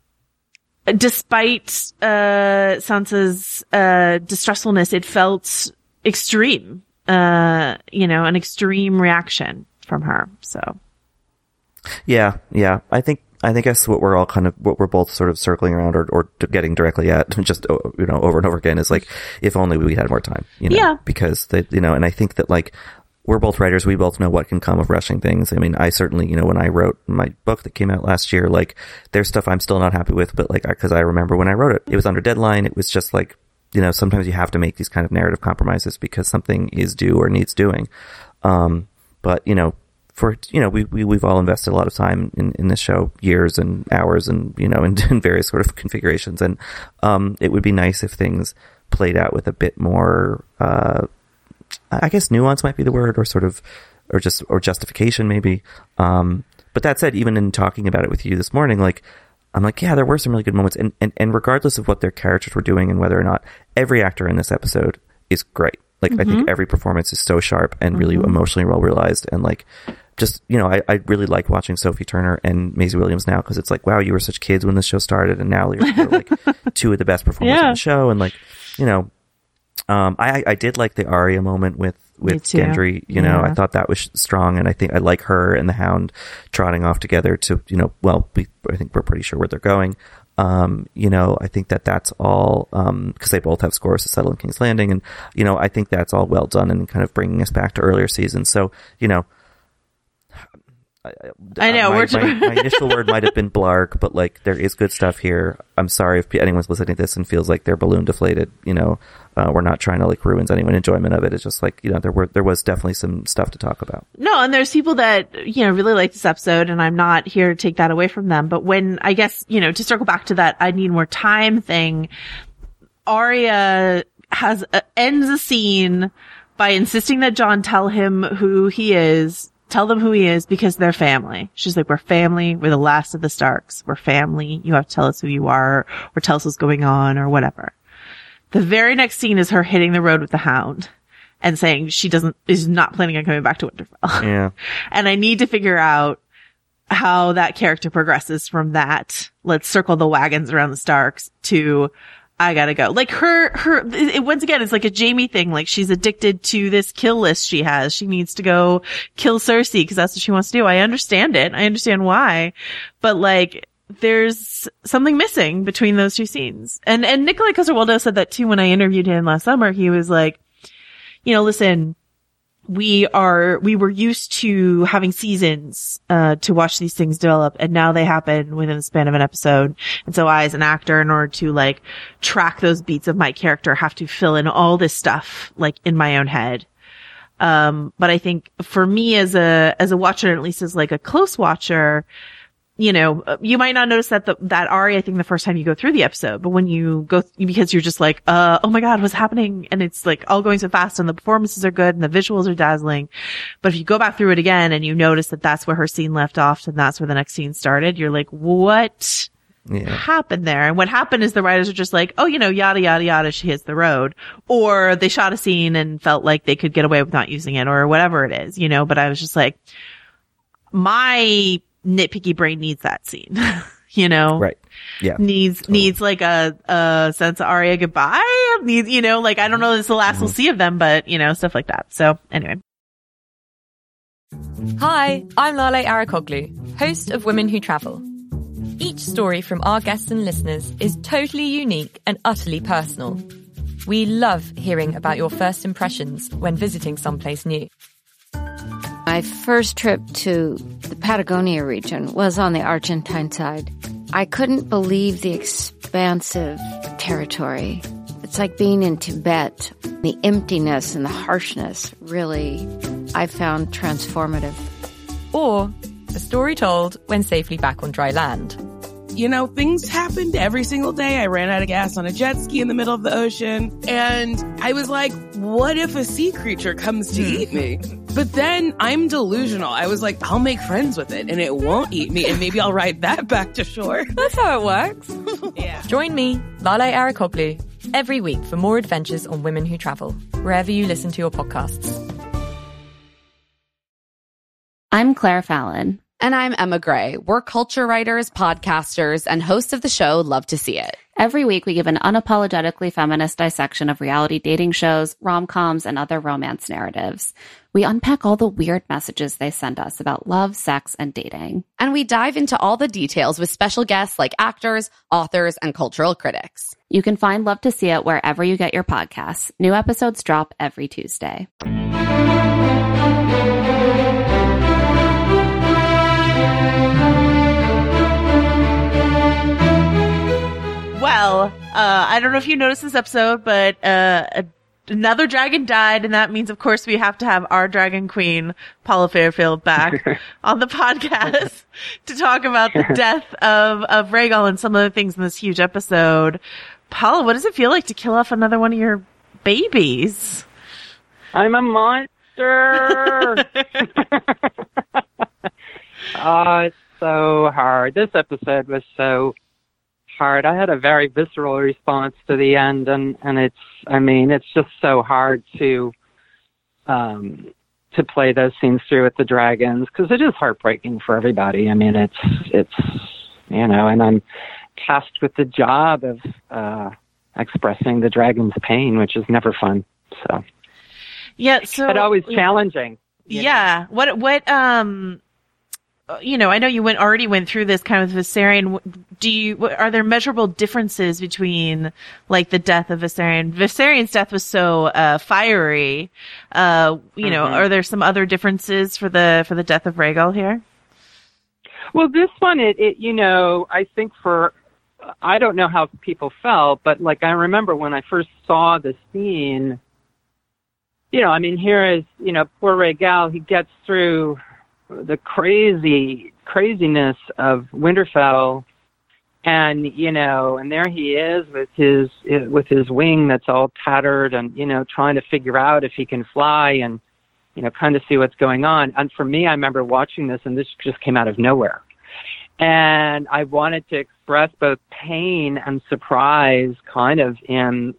despite, uh, Sansa's, uh, distressfulness, it felt extreme, uh, you know, an extreme reaction from her. So. Yeah. Yeah. I think, I think that's what we're all kind of, what we're both sort of circling around or, or getting directly at, just, you know, over and over again is like, if only we had more time, you know, yeah. because they, you know, and I think that like, we're both writers. We both know what can come of rushing things. I mean, I certainly, you know, when I wrote my book that came out last year, like there's stuff I'm still not happy with, but like, cause I remember when I wrote it, it was under deadline. It was just like, you know, sometimes you have to make these kind of narrative compromises because something is due or needs doing. Um, but you know, for, you know, we, we, we've all invested a lot of time in, in this show, years and hours and, you know, in, in various sort of configurations. And, um, it would be nice if things played out with a bit more, uh, I guess nuance might be the word, or sort of, or just, or justification maybe. Um, but that said, even in talking about it with you this morning, like, I'm like, yeah, there were some really good moments. And, and, and regardless of what their characters were doing and whether or not, every actor in this episode is great. Like, mm-hmm. I think every performance is so sharp and really mm-hmm. emotionally well realized. And like, just, you know, I, I really like watching Sophie Turner and Maisie Williams now, because it's like, wow, you were such kids when this show started, and now you're, you're like two of the best performers yeah. on the show. And like, you know, Um, I, I did like the Arya moment with, with Gendry, you know, yeah. I thought that was strong, and I think I like her and the Hound trotting off together to, you know, well, we, I think we're pretty sure where they're going. Um, you know, I think that that's all, um, cause they both have scores to settle in King's Landing, and, you know, I think that's all well done and kind of bringing us back to earlier seasons. So, you know, I, I know. My, we're my, my initial word might have been blarg, but like there is good stuff here. I'm sorry if anyone's listening to this and feels like they're balloon deflated. You know, uh, we're not trying to like ruin anyone's enjoyment of it. It's just like, you know, there were there was definitely some stuff to talk about. No, and there's people that, you know, really like this episode, and I'm not here to take that away from them. But when I guess, you know, to circle back to that, I need more time thing. Arya has uh, ends a scene by insisting that Jon tell him who he is. Tell them who he is because they're family. She's like, we're family. We're the last of the Starks. We're family. You have to tell us who you are, or tell us what's going on, or whatever. The very next scene is her hitting the road with the Hound and saying she doesn't, is not planning on coming back to Winterfell. Yeah. And I need to figure out how that character progresses from that, let's circle the wagons around the Starks, to I gotta go. Like her, her, it, once again, it's like a Jaime thing. Like she's addicted to this kill list she has. She needs to go kill Cersei because that's what she wants to do. I understand it. I understand why. But like, there's something missing between those two scenes. And, and Nikolai Coster-Waldau said that too when I interviewed him last summer. He was like, you know, listen, we are, we were used to having seasons, uh, to watch these things develop, and now they happen within the span of an episode. And so I, as an actor, in order to like track those beats of my character, have to fill in all this stuff, like in my own head. Um, but I think for me as a, as a watcher, at least as like a close watcher, you know, you might not notice that the, that Arya thing the first time you go through the episode, but when you go, th- because you're just like, uh, oh my God, what's happening? And it's like all going so fast, and the performances are good and the visuals are dazzling. But if you go back through it again and you notice that that's where her scene left off and that's where the next scene started, you're like, what yeah. happened there? And what happened is the writers are just like, oh, you know, yada, yada, yada, she hits the road. Or they shot a scene and felt like they could get away with not using it, or whatever it is, you know, but I was just like, my nitpicky brain needs that scene, you know, right? Yeah, needs totally. needs like a a sense of Arya goodbye. Needs, you know, like I don't know, this is the last mm-hmm. we'll see of them, but you know, stuff like that. So anyway. Hi, I'm Lale Arikoglu, host of Women Who Travel. Each story from our guests and listeners is totally unique and utterly personal. We love hearing about your first impressions when visiting someplace new. My first trip to the Patagonia region was on the Argentine side. I couldn't believe the expansive territory. It's like being in Tibet. The emptiness and the harshness really, I found transformative. Or a story told when safely back on dry land. You know, things happened every single day. I ran out of gas on a jet ski in the middle of the ocean. And I was like, what if a sea creature comes to eat me? But then I'm delusional. I was like, I'll make friends with it and it won't eat me. And maybe I'll ride that back to shore. That's how it works. Yeah. Join me, Lale Arikoglu, every week for more adventures on Women Who Travel, wherever you listen to your podcasts. I'm Claire Fallon. And I'm Emma Gray. We're culture writers, podcasters, and hosts of the show Love to See It. Every week, we give an unapologetically feminist dissection of reality dating shows, rom-coms, and other romance narratives. We unpack all the weird messages they send us about love, sex, and dating. And we dive into all the details with special guests like actors, authors, and cultural critics. You can find Love to See It wherever you get your podcasts. New episodes drop every Tuesday. Well, uh, I don't know if you noticed this episode, but uh, a, another dragon died, and that means, of course, we have to have our dragon queen, Paula Fairfield, back on the podcast to talk about the death of, of Rhaegal and some of the things in this huge episode. Paula, what does it feel like to kill off another one of your babies? I'm a monster! Oh, it's so hard. This episode was so hard. I had a very visceral response to the end, and, and it's, I mean, it's just so hard to, um, to play those scenes through with the dragons, because it is heartbreaking for everybody. I mean, it's, it's, you know, and I'm tasked with the job of, uh, expressing the dragon's pain, which is never fun. So, yeah, so but always challenging. Yeah. Know? What, what, um, you know, I know you went already went through this kind of Viserion. Do you, are there measurable differences between like the death of Viserion? Viserion's death was so, uh, fiery. Uh, you know, mm-hmm. are there some other differences for the, for the death of Rhaegal here? Well, this one, it, it, you know, I think for, I don't know how people felt, but like I remember when I first saw the scene, you know, I mean, here is, you know, poor Rhaegal, he gets through the crazy craziness of Winterfell, and you know, and there he is with his with his wing that's all tattered, and you know, trying to figure out if he can fly, and you know, kind of see what's going on. And for me, I remember watching this, and this just came out of nowhere, and I wanted to express both pain and surprise, kind of in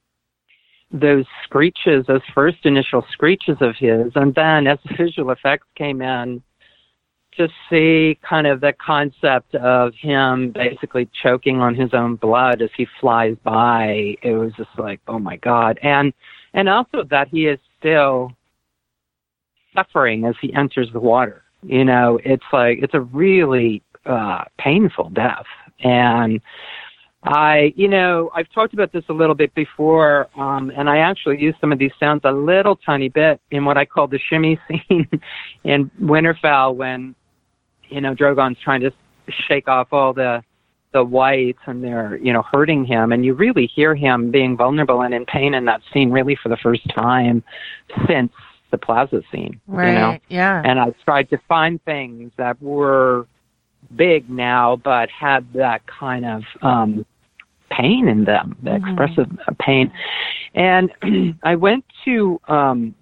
those screeches, those first initial screeches of his, and then as the visual effects came in, to see kind of the concept of him basically choking on his own blood as he flies by, it was just like, oh my God. And, and also that he is still suffering as he enters the water. You know, it's like, it's a really uh, painful death. And I, you know, I've talked about this a little bit before, um, and I actually use some of these sounds a little tiny bit in what I call the shimmy scene in Winterfell when, you know, Drogon's trying to shake off all the the whites and they're, you know, hurting him. And you really hear him being vulnerable and in pain in that scene really for the first time since the plaza scene, right, you know? Yeah. And I tried to find things that were big now, but had that kind of, um, pain in them, the mm-hmm. expressive pain. And I went to, um,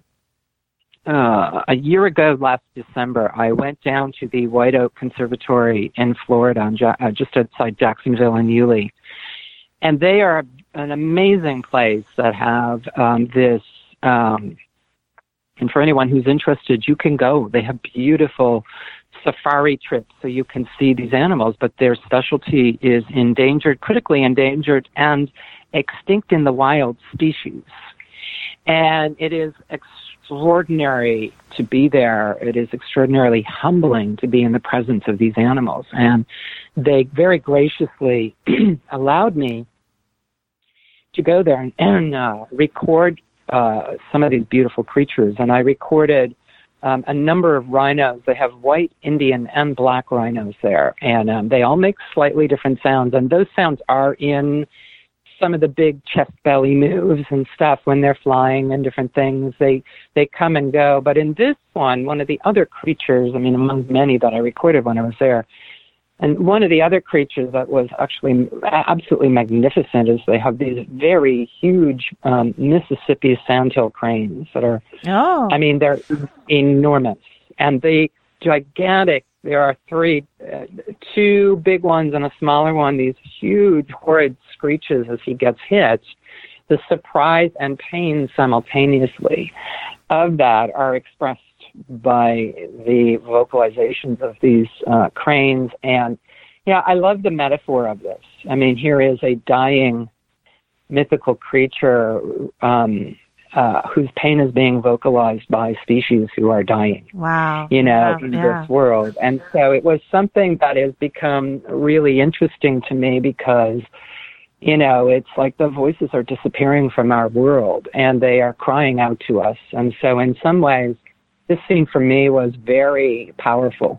uh, a year ago last December, I went down to the White Oak Conservatory in Florida, on ja- uh, just outside Jacksonville and Yulee. And they are an amazing place that have um, this, um, and for anyone who's interested, you can go. They have beautiful safari trips so you can see these animals, but their specialty is endangered, critically endangered, and extinct in the wild species. And it is extraordinary to be there. It is extraordinarily humbling to be in the presence of these animals. And they very graciously allowed me to go there and, and uh, record uh, some of these beautiful creatures. And I recorded Um, a number of rhinos. They have white, Indian, and black rhinos there, and um, they all make slightly different sounds, and those sounds are in some of the big chest belly moves and stuff when they're flying and different things. They they come and go, but in this one, one of the other creatures, I mean, among many that I recorded when I was there, and one of the other creatures that was actually absolutely magnificent is they have these very huge um, Mississippi sandhill cranes that are, oh. I mean, they're enormous. And they gigantic, there are three, uh, two big ones and a smaller one, these huge, horrid screeches as he gets hit. The surprise and pain simultaneously of that are expressed by the vocalizations of these uh, cranes. And yeah, I love the metaphor of this. I mean, here is a dying mythical creature um, uh, whose pain is being vocalized by species who are dying. Wow. You know, yeah, in yeah. this world. And so it was something that has become really interesting to me because, you know, it's like the voices are disappearing from our world and they are crying out to us. And so in some ways, this scene for me was very powerful.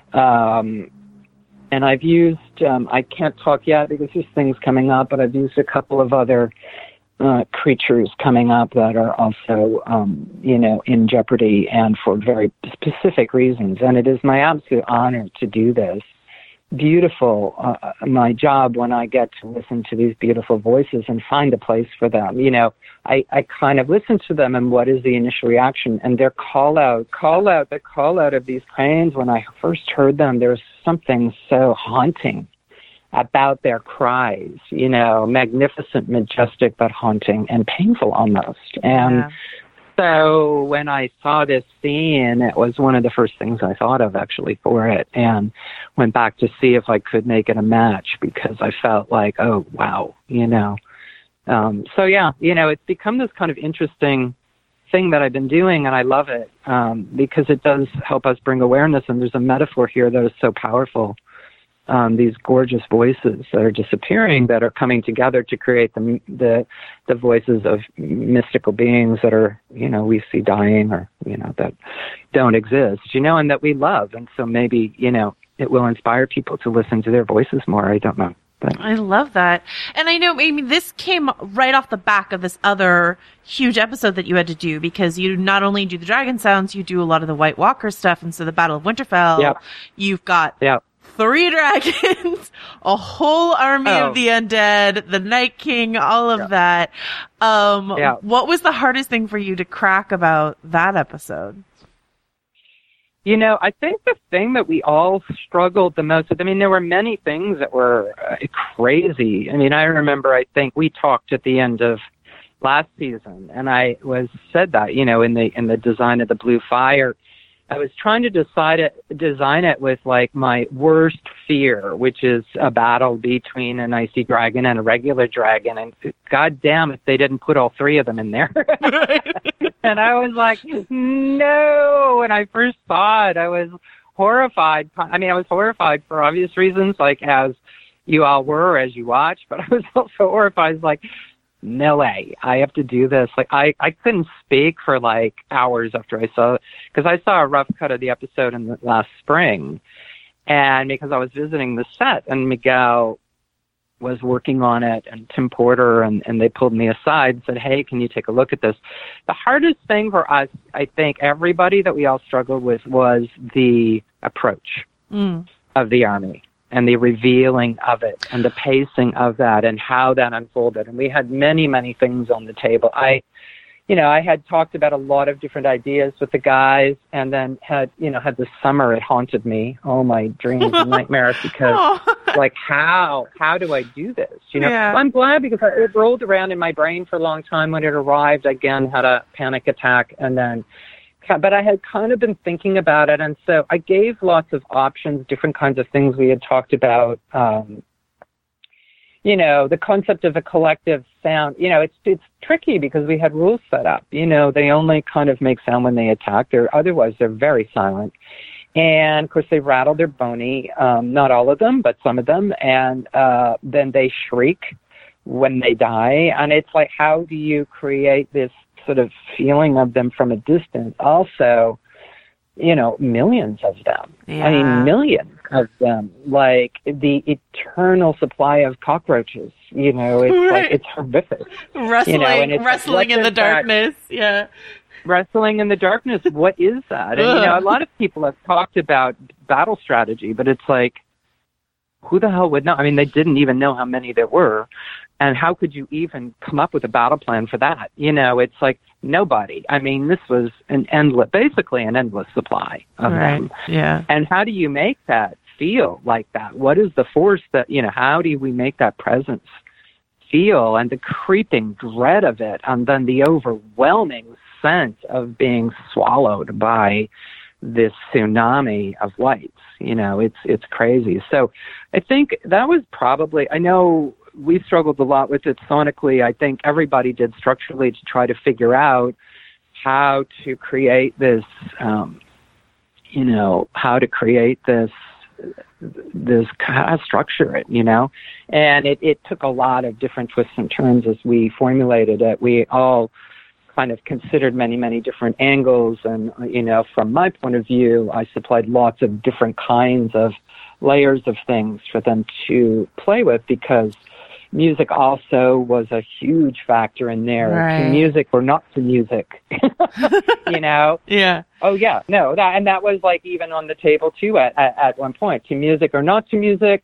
Um, and I've used, um, I can't talk yet because there's things coming up, but I've used a couple of other uh, creatures coming up that are also, um, you know, in jeopardy and for very specific reasons. And it is my absolute honor to do this. Beautiful, uh, my job when I get to listen to these beautiful voices and find a place for them. You know, I, I kind of listen to them and what is the initial reaction and their call out, call out, the call out of these cranes. When I first heard them, there was something so haunting about their cries, you know, magnificent, majestic, but haunting and painful almost. And yeah. So when I saw this scene, it was one of the first things I thought of actually for it, and went back to see if I could make it a match because I felt like, oh, wow, you know, Um, so yeah, you know, it's become this kind of interesting thing that I've been doing, and I love it um, because it does help us bring awareness. And there's a metaphor here that is so powerful. Um, these gorgeous voices that are disappearing, that are coming together to create the the the voices of mystical beings that are, you know, we see dying, or, you know, that don't exist, you know, and that we love. And so maybe, you know, it will inspire people to listen to their voices more. I don't know. But. I love that. And I know, Amy, this came right off the back of this other huge episode that you had to do, because you not only do the dragon sounds, you do a lot of the White Walker stuff. And so the Battle of Winterfell, yep. you've got yep. three dragons, a whole army oh. of the undead, the Night King, all of yep. that. Um, yeah. What was the hardest thing for you to crack about that episode? You know, I think the thing that we all struggled the most with, I mean, there were many things that were uh, crazy. I mean, I remember, I think we talked at the end of last season, and I was said that, you know, in the in the design of the Blue Fire, I was trying to decide it, design it with like my worst fear, which is a battle between an icy dragon and a regular dragon. And God damn if they didn't put all three of them in there. And I was like, no. When I first saw it, I was horrified. I mean, I was horrified for obvious reasons, like as you all were as you watched, but I was also horrified, like, no way, I have to do this. Like, I, I couldn't speak for like hours after I saw it, because I saw a rough cut of the episode in the last spring, and because I was visiting the set, and Miguel was working on it, and Tim Porter, and, and they pulled me aside and said, hey, can you take a look at this? The hardest thing for us, I think everybody that we all struggled with, was the approach mm. of the army, and the revealing of it, and the pacing of that, and how that unfolded. And we had many, many things on the table. I, you know, I had talked about a lot of different ideas with the guys, and then had, you know, had this summer, it haunted me, all my dreams and nightmares, because, like, how, how do I do this? You know, yeah. I'm glad, because it rolled around in my brain for a long time. When it arrived, I again had a panic attack, and then but I had kind of been thinking about it, and so I gave lots of options, different kinds of things we had talked about. Um, you know, the concept of a collective sound. You know, it's it's tricky because we had rules set up. You know, they only kind of make sound when they attack. They're otherwise they're very silent, and of course they rattle. They're bony. Um, not all of them, but some of them, and uh, then they shriek when they die. And it's like, how do you create this sort of feeling of them from a distance? Also, you know, millions of them. Yeah. I mean, millions of them. Like the eternal supply of cockroaches. You know, it's right. like it's horrific. Wrestling, you know, and it's wrestling like, in the darkness. That? Yeah. Wrestling in the darkness. What is that? And you know, a lot of people have talked about battle strategy, but it's like, who the hell would know? I mean, they didn't even know how many there were. And how could you even come up with a battle plan for that? You know, it's like nobody. I mean, this was an endless, basically an endless supply of right. them. Yeah. And how do you make that feel like that? What is the force that, you know, how do we make that presence feel, and the creeping dread of it, and then the overwhelming sense of being swallowed by this tsunami of lights? You know, it's, it's crazy. So I think that was probably, I know, we struggled a lot with it sonically. I think everybody did structurally to try to figure out how to create this, um, you know, how to create this, this how to structure it, you know. And it, it took a lot of different twists and turns as we formulated it. We all kind of considered many, many different angles. And, you know, from my point of view, I supplied lots of different kinds of layers of things for them to play with, because music also was a huge factor in there. Right. To music or not to music, you know? Yeah. Oh, yeah. No, that, and that was like even on the table too at, at, at one point. To music or not to music,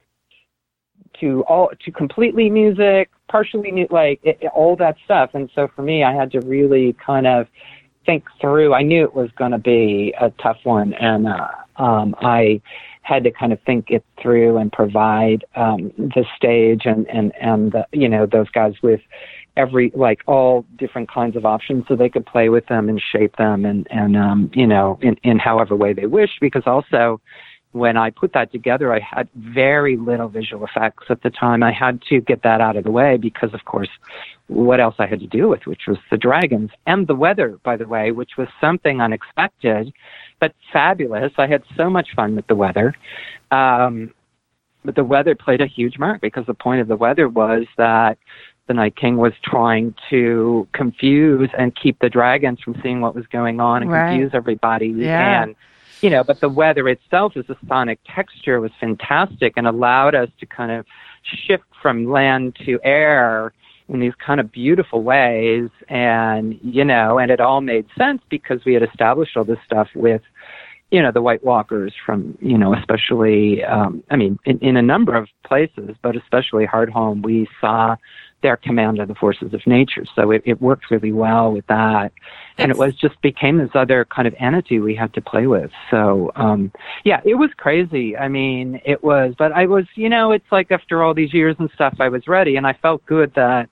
to all, to completely music, partially mu- like it, it, all that stuff. And so for me, I had to really kind of think through. I knew it was going to be a tough one, and uh, um, I had to kind of think it through and provide um, the stage and, and, and the, you know, those guys with every, like all different kinds of options so they could play with them and shape them and, and um, you know, in, in however way they wish. Because also when I put that together, I had very little visual effects at the time. I had to get that out of the way because, of course, what else I had to deal with, which was the dragons and the weather, by the way, which was something unexpected, but fabulous. I had so much fun with the weather. Um, but the weather played a huge mark because the point of the weather was that the Night King was trying to confuse and keep the dragons from seeing what was going on and Right. confuse everybody. Yeah. And, you know, but the weather itself as a sonic texture was fantastic and allowed us to kind of shift from land to air in these kind of beautiful ways. And, you know, and it all made sense because we had established all this stuff with, you know, the White Walkers from, you know, especially, um, I mean, in, in a number of places, but especially Hardhome, we saw their command of the forces of nature. So it, it worked really well with that. And it was just became this other kind of entity we had to play with. So, um, yeah, it was crazy. I mean, it was, but I was, you know, it's like after all these years and stuff, I was ready and I felt good that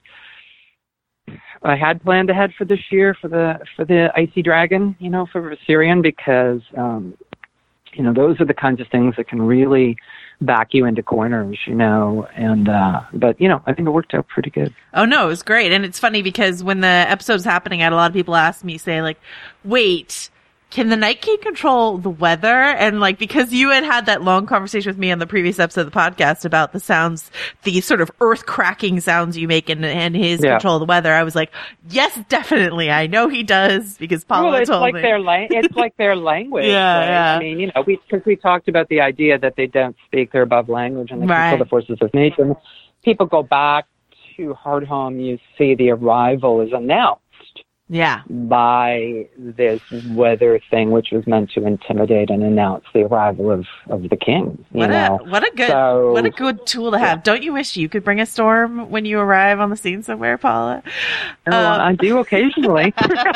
I had planned ahead for this year for the, for the Icy Dragon, you know, for Viserion, because, um, you know, those are the kinds of things that can really back you into corners, you know, and, uh, but, you know, I think it worked out pretty good. Oh, no, it was great. And it's funny because when the episode's happening, I had a lot of people ask me, say, like, wait, can the Night King control the weather? And, like, because you had had that long conversation with me on the previous episode of the podcast about the sounds, the sort of earth-cracking sounds you make and, and his Yeah. control of the weather, I was like, yes, definitely. I know he does because Paula well, it's told like me. Their la- it's like their language. Yeah, right? yeah. I mean, you know, because we, we talked about the idea that they don't speak, they're above language and they Right. control the forces of nature. And people go back to Hardhome, you see the arrival is announced Yeah. by this weather thing, which was meant to intimidate and announce the arrival of, of the king. You What know? a what a good So- what a good tool to have. Don't you wish you could bring a storm when you arrive on the scene somewhere, Paula? Oh, Um, I do occasionally.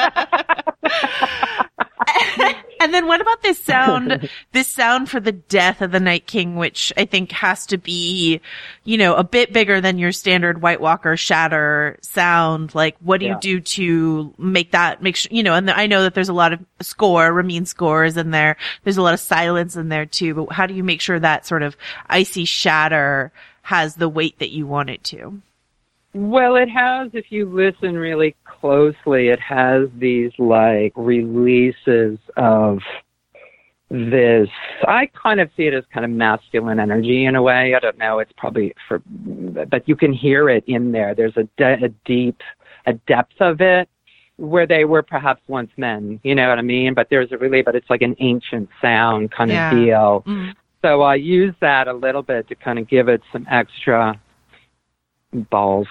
And then what about this sound, this sound for the death of the Night King, which I think has to be, you know, a bit bigger than your standard White Walker shatter sound. Like, what do Yeah. you do to make that, make sure, you know, and I know that there's a lot of score, Ramin scores in there. There's a lot of silence in there too, but how do you make sure that sort of icy shatter has the weight that you want it to? Well, it has, if you listen really closely, it has these like releases of this, I kind of see it as kind of masculine energy in a way. I don't know, it's probably for, but you can hear it in there. There's a, de- a deep, a depth of it where they were perhaps once men, you know what I mean? But there's a really, but it's like an ancient sound kind Yeah. of deal. Mm. So I use that a little bit to kind of give it some extra balls.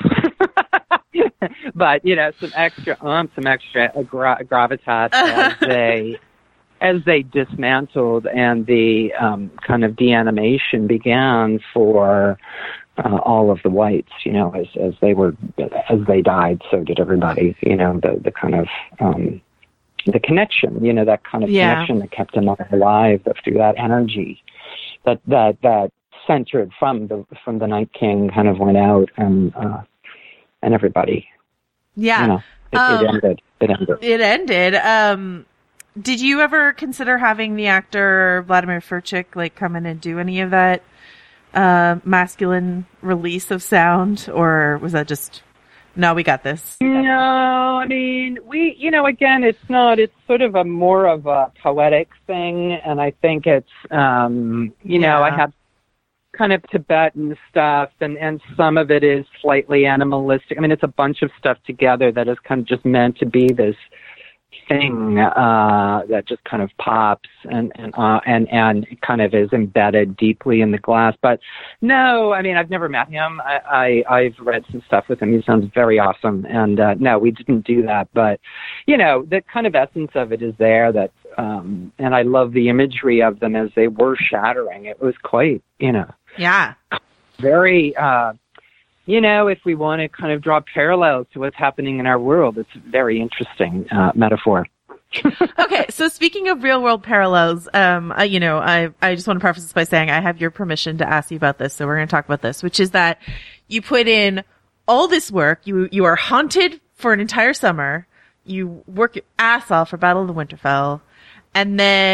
But, you know, some extra um, some extra gra- gravitas as they as they dismantled and the um, kind of deanimation began for uh, all of the whites, you know, as as they were as they died, so did everybody, you know, the the kind of um, the connection, you know, that kind of Yeah. connection that kept them alive through that energy that that that centered from the from the Night King kind of went out and uh, and everybody, Yeah. you know, it, Um, it ended. It ended. It ended. Um, did you ever consider having the actor Vladimir Furchik like come in and do any of that uh, masculine release of sound, or was that just no? We got this. No, I mean, we, you know, again, it's not, it's sort of a more of a poetic thing. And I think it's, um, you know, I Yeah. have kind of Tibetan stuff and, and some of it is slightly animalistic. I mean, it's a bunch of stuff together that is kind of just meant to be this thing, uh, that just kind of pops and, and, uh, and, and kind of is embedded deeply in the glass. But no, I mean, I've never met him. I, I, I've read some stuff with him. He sounds very awesome. And, uh, no, we didn't do that. But, you know, the kind of essence of it is there that, um, and I love the imagery of them as they were shattering. It was quite, you know, Yeah. very, uh, you know, if we want to kind of draw parallels to what's happening in our world, it's a very interesting uh, metaphor. Okay, so speaking of real world parallels, um, I, you know, I I just want to preface this by saying I have your permission to ask you about this, so we're going to talk about this, which is that you put in all this work. You you are haunted for an entire summer. You work your ass off for Battle of the Winterfell, and then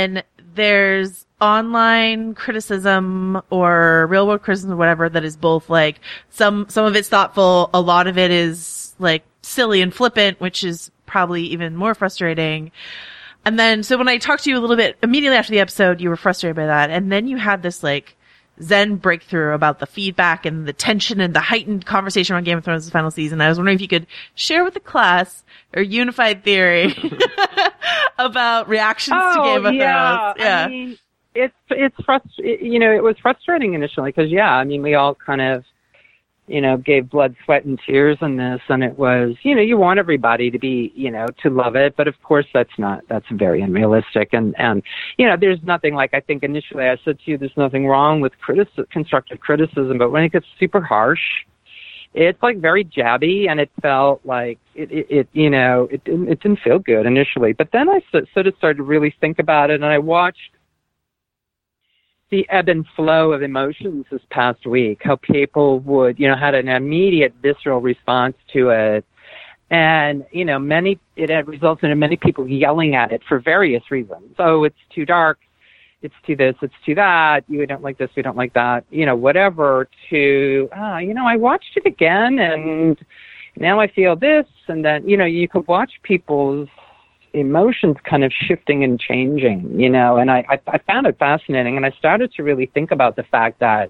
there's online criticism or real world criticism or whatever that is both like some, some of it's thoughtful. A lot of it is like silly and flippant, which is probably even more frustrating. And then, so when I talked to you a little bit immediately after the episode, you were frustrated by that. And then you had this like Zen breakthrough about the feedback and the tension and the heightened conversation on Game of Thrones' final season. I was wondering if you could share with the class or unified theory about reactions oh, to Game of yeah. Thrones. Yeah. I mean, it's, it's frust- you know, it was frustrating initially because, yeah, I mean, we all kind of, you know, gave blood, sweat, and tears in this, and it was, you know, you want everybody to be, you know, to love it, but of course that's not, that's very unrealistic, and, and, you know, there's nothing, like, I think initially I said to you, there's nothing wrong with critici- constructive criticism, but when it gets super harsh, it's, like, very jabby, and it felt like, it, it, it you know, it didn't, it didn't feel good initially, but then I sort of started to really think about it, and I watched the ebb and flow of emotions this past week, how people would, you know, had an immediate visceral response to it. And, you know, many, it had resulted in many people yelling at it for various reasons. Oh, it's too dark. It's too this, it's too that. You don't like this, we don't like that, you know, whatever, to, ah, you know, I watched it again and now I feel this. And then, you know, you could watch people's emotions kind of shifting and changing, you know, and I, I, I found it fascinating, and I started to really think about the fact that,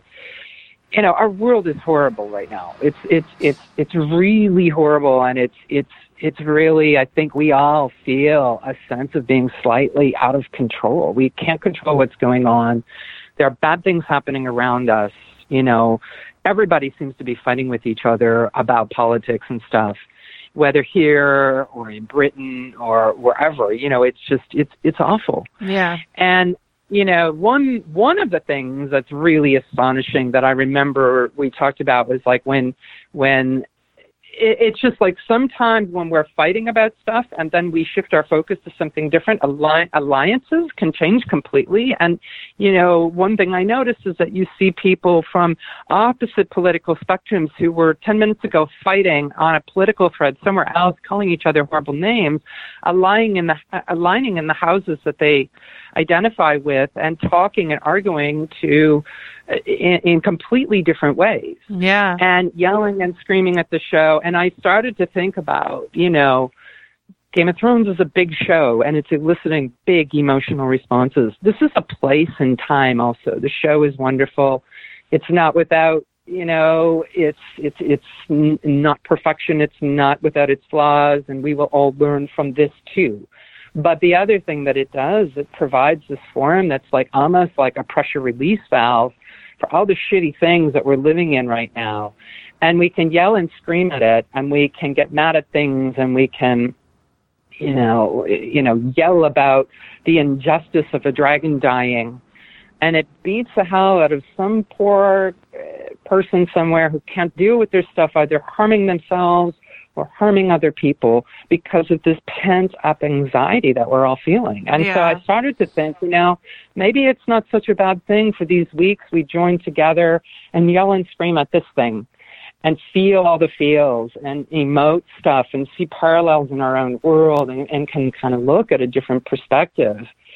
you know, our world is horrible right now. It's, it's, it's, it's really horrible, and it's, it's, it's really, I think we all feel a sense of being slightly out of control. We can't control what's going on. There are bad things happening around us, you know, everybody seems to be fighting with each other about politics and stuff, whether here or in Britain or wherever, you know, it's just, it's, it's awful. Yeah. And, you know, one, one of the things that's really astonishing that I remember we talked about was like when, when it, it's just like sometimes when we're fighting about stuff and then we shift our focus to something different, alli- alliances can change completely. And, you know, one thing I noticed is that you see people from opposite political spectrums who were ten minutes ago fighting on a political thread somewhere else, calling each other horrible names, aligning in the, aligning in the houses that they identify with and talking and arguing to in, in completely different ways. Yeah. And yelling and screaming at the show. And I started to think about, you know, Game of Thrones is a big show and it's eliciting big emotional responses. This is a place and time also. The show is wonderful. It's not without, you know, it's, it's, it's n- not perfection. It's not without its flaws, and we will all learn from this too. But the other thing that it does, it provides this forum that's like almost like a pressure release valve for all the shitty things that we're living in right now. And we can yell and scream at it, and we can get mad at things, and we can, you know, you know, yell about the injustice of a dragon dying. And it beats the hell out of some poor person somewhere who can't deal with their stuff, either harming themselves or harming other people because of this pent-up anxiety that we're all feeling. And yeah. so I started to think, you know, maybe it's not such a bad thing for these weeks we join together and yell and scream at this thing and feel all the feels and emote stuff and see parallels in our own world, and, and can kind of look at a different perspective.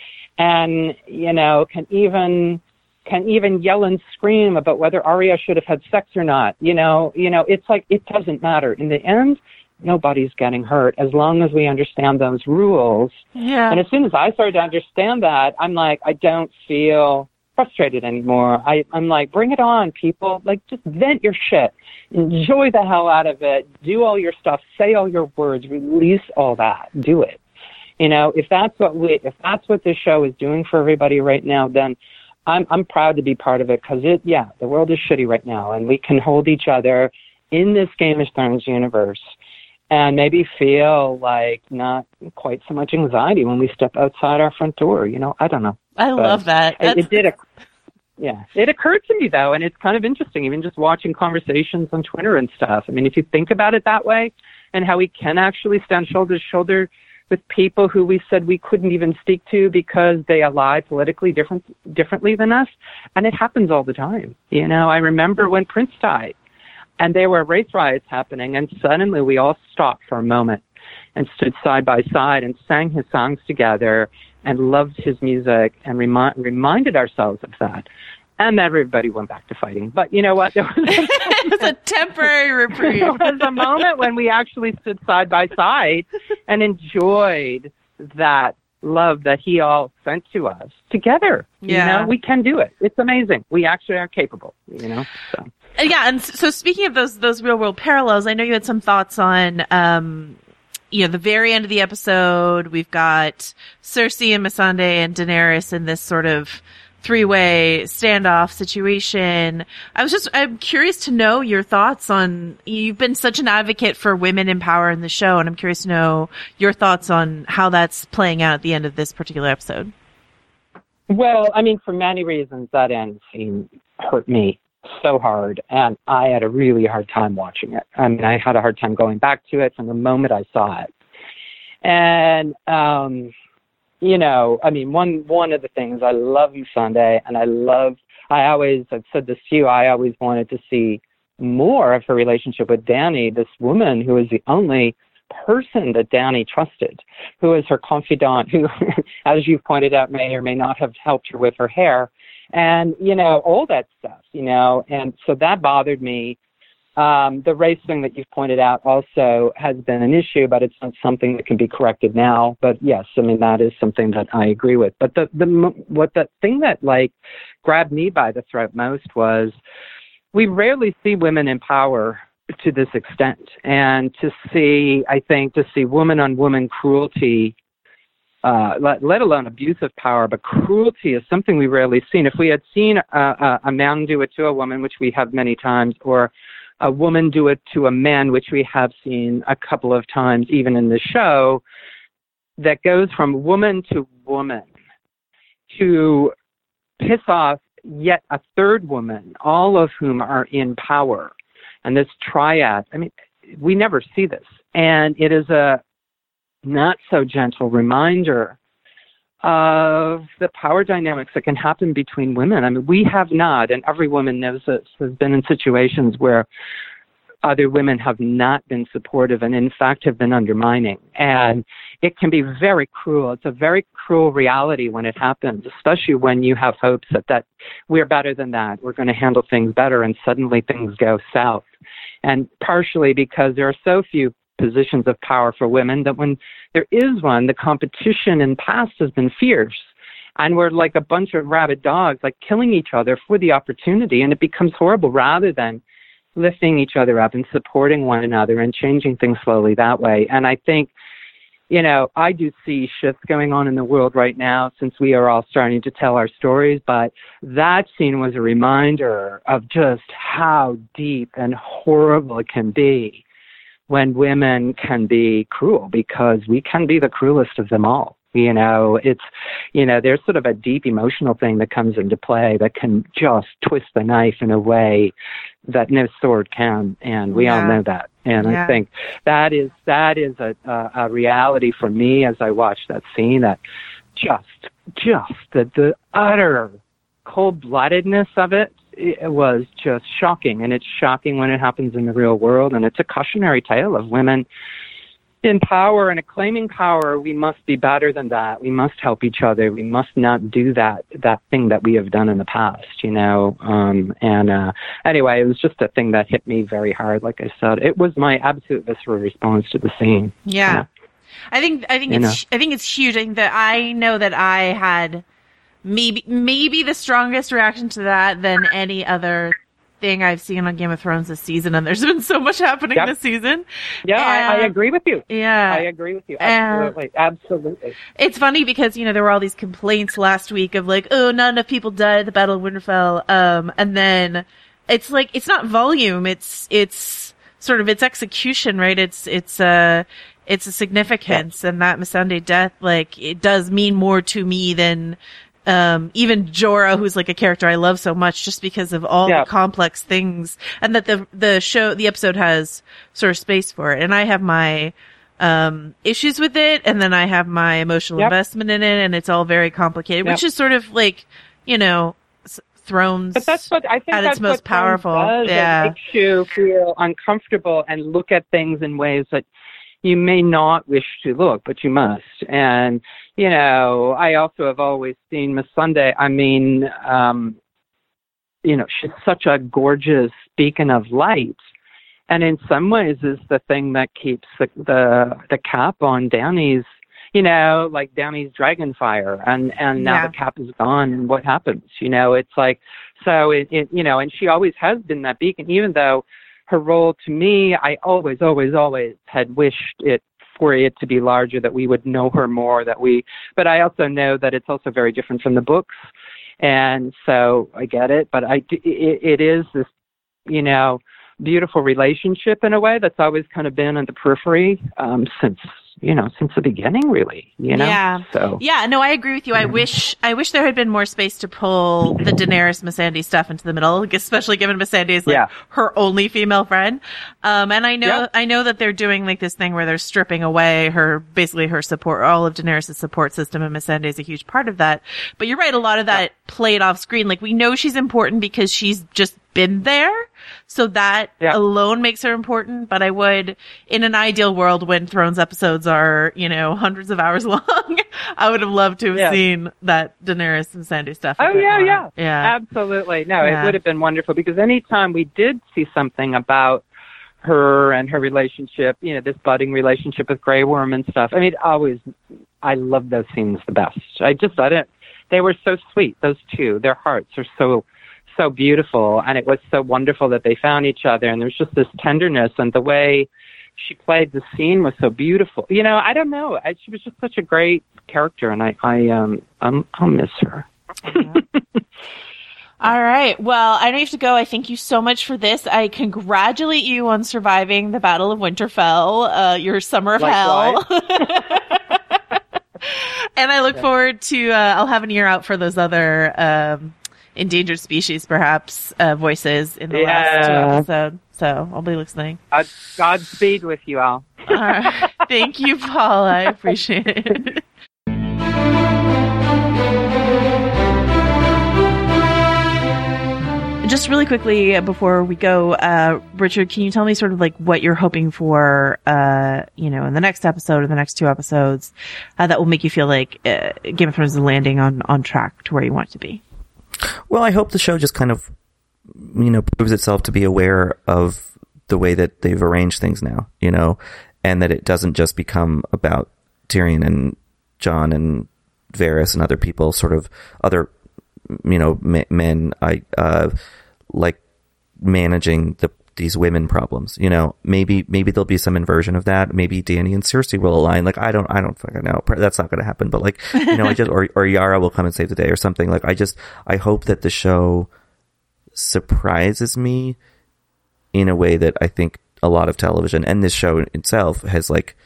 And, you know, can even... can even yell and scream about whether Arya should have had sex or not. You know, you know, it's like, it doesn't matter. In the end, nobody's getting hurt as long as we understand those rules. Yeah. And as soon as I started to understand that, I'm like, I don't feel frustrated anymore. I, I'm like, bring it on, people. Like, just vent your shit. Enjoy the hell out of it. Do all your stuff. Say all your words. Release all that. Do it. You know, if that's what we, if that's what this show is doing for everybody right now, then I'm I'm proud to be part of it, because it, yeah, the world is shitty right now, and we can hold each other in this Game of Thrones universe and maybe feel like not quite so much anxiety when we step outside our front door. You know, I don't know. I but love that. It, it did. Yeah, it occurred to me though, and it's kind of interesting, even just watching conversations on Twitter and stuff. I mean, if you think about it that way, and how we can actually stand shoulder to shoulder with people who we said we couldn't even speak to because they ally politically different, differently than us. And it happens all the time. You know, I remember when Prince died and there were race riots happening, and suddenly we all stopped for a moment and stood side by side and sang his songs together and loved his music and remi- reminded ourselves of that. And then everybody went back to fighting. But you know what? There was it was a temporary reprieve. There was a moment when we actually stood side by side and enjoyed that love that he all sent to us together. Yeah. You know, we can do it. It's amazing. We actually are capable, you know, so. Yeah. And so speaking of those, those real world parallels, I know you had some thoughts on, um, you know, the very end of the episode. We've got Cersei and Missandei and Daenerys in this sort of three-way standoff situation. I was just, I'm curious to know your thoughts on, you've been such an advocate for women in power in the show, and I'm curious to know your thoughts on how that's playing out at the end of this particular episode. Well, I mean, for many reasons, that end scene hurt me so hard, and I had a really hard time watching it. I mean, I had a hard time going back to it from the moment I saw it. And, um, you know, I mean, one one of the things, I love Missandei, and I love, I always, I've said this to you, I always wanted to see more of her relationship with Dany, this woman who is the only person that Dany trusted, who is her confidant, who, as you've pointed out, may or may not have helped her with her hair, and, you know, all that stuff, you know, and so that bothered me. Um, the race thing that you've pointed out also has been an issue, but it's not something that can be corrected now. But yes, I mean, that is something that I agree with. But the, the, what the thing that like grabbed me by the throat most was we rarely see women in power to this extent. And to see, I think, to see woman on woman cruelty, uh, let, let alone abuse of power, but cruelty is something we rarely seen. If we had seen a, a, a man do it to a woman, which we have many times, or a woman do it to a man, which we have seen a couple of times, even in the show, that goes from woman to woman to piss off yet a third woman, all of whom are in power. And this triad, I mean, we never see this. And it is a not so gentle reminder of the power dynamics that can happen between women. I mean, we have not, and every woman knows this, has been in situations where other women have not been supportive and, in fact, have been undermining. And it can be very cruel. It's a very cruel reality when it happens, especially when you have hopes that, that we're better than that, we're going to handle things better, and suddenly things go south. And partially because there are so few positions of power for women that when there is one, the competition in the past has been fierce. And we're like a bunch of rabid dogs, like killing each other for the opportunity. And it becomes horrible rather than lifting each other up and supporting one another and changing things slowly that way. And I think, you know, I do see shifts going on in the world right now since we are all starting to tell our stories. But that scene was a reminder of just how deep and horrible it can be when women can be cruel, because we can be the cruelest of them all. You know, it's, you know, there's sort of a deep emotional thing that comes into play that can just twist the knife in a way that no sword can. And we yeah. all know that. And yeah. I think that is, that is a, a, a reality for me as I watch that scene, that just, just the, the utter cold-bloodedness of it. It was just shocking, and it's shocking when it happens in the real world, and it's a cautionary tale of women in power and claiming power. We must be better than that. We must help each other. We must not do that that thing that we have done in the past, you know. Um, and uh, anyway, it was just a thing that hit me very hard. Like I said, it was my absolute visceral response to the scene. Yeah, you know? I think I think you it's know? I think it's huge. I think that I know that I had maybe maybe the strongest reaction to that than any other thing I've seen on Game of Thrones this season, and there's been so much happening yep. this season. Yeah, I, I agree with you. Yeah, I agree with you. Absolutely, uh, absolutely. It's funny because, you know, there were all these complaints last week of like, oh, not enough people died at the Battle of Winterfell, um, and then it's like, it's not volume, it's it's sort of its execution, right? It's it's uh it's a significance, yeah. and that Missandei death, like, it does mean more to me than Um, even Jorah, who's like a character I love so much just because of all yeah. the complex things, and that the, the show, the episode has sort of space for it. And I have my, um, issues with it, and then I have my emotional yep. investment in it, and it's all very complicated, yep. which is sort of like, you know, Thrones but that's what, I think at that's its most what powerful. Does. Yeah. It makes you feel uncomfortable and look at things in ways that you may not wish to look, but you must. And, you know, I also have always seen Miss Sunday. I mean, um, you know, she's such a gorgeous beacon of light. And in some ways is the thing that keeps the, the, the cap on Dany's, you know, like Dany's dragon fire. And, and now Yeah. the cap is gone, and what happens? You know, it's like, so it, it, you know, and she always has been that beacon, even though her role to me, I always, always, always had wished it for it to be larger, that we would know her more, that we, but I also know that it's also very different from the books. And so I get it, but I, it, it is this, you know, beautiful relationship in a way that's always kind of been on the periphery um, since, you know, since the beginning, really, you know? Yeah. So, Yeah, no, I agree with you. I wish, I wish there had been more space to pull the Daenerys Missandei stuff into the middle, especially given Missandei is like Yeah. her only female friend. Um, and I know, Yeah. I know that they're doing like this thing where they're stripping away her, basically her support, all of Daenerys' support system, and Missandei is a huge part of that. But you're right, a lot of that played off screen. Like, we know she's important because she's just been there. So that Yeah. alone makes her important. But I would, in an ideal world when Thrones episodes are, you know, hundreds of hours long, I would have loved to have Yeah. seen that Daenerys and Sandy stuff. a oh bit yeah, more. yeah, Yeah. absolutely. No, Yeah. it would have been wonderful, because anytime we did see something about her and her relationship, you know, this budding relationship with Grey Worm and stuff, I mean, always, I love those scenes the best. I just, I didn't, they were so sweet, those two. Their hearts are so, so beautiful, and it was so wonderful that they found each other, and there's just this tenderness, and the way she played the scene was so beautiful. You know, I don't know, I, she was just such a great character, and I, I, um, I'm, I'll miss her. All right. Well, I know you have to go. I thank you so much for this. I congratulate you on surviving the Battle of Winterfell, uh, your summer of Likewise. hell. And I look forward to, uh, I'll have an ear out for those other, um, endangered species, perhaps, uh, voices in the last two Yeah. episodes. So I'll be listening. God, Godspeed with you all. All right. Thank you, Paul. I appreciate it. Just really quickly before we go, uh, Richard, can you tell me sort of like what you're hoping for, uh, you know, in the next episode or the next two episodes, uh, that will make you feel like uh, Game of Thrones is landing on, on track to where you want it to be? Well, I hope the show just kind of, you know, proves itself to be aware of the way that they've arranged things now, you know, and that it doesn't just become about Tyrion and Jon and Varys and other people, sort of other, you know, men, I, uh, like managing the, these women problems, you know, maybe, maybe there'll be some inversion of that. Maybe Dany and Cersei will align. Like, I don't, I don't fucking know. That's not going to happen. But like, you know, I just, or, or Yara will come and save the day or something. Like, I just, I hope that the show surprises me in a way that I think a lot of television and this show itself has like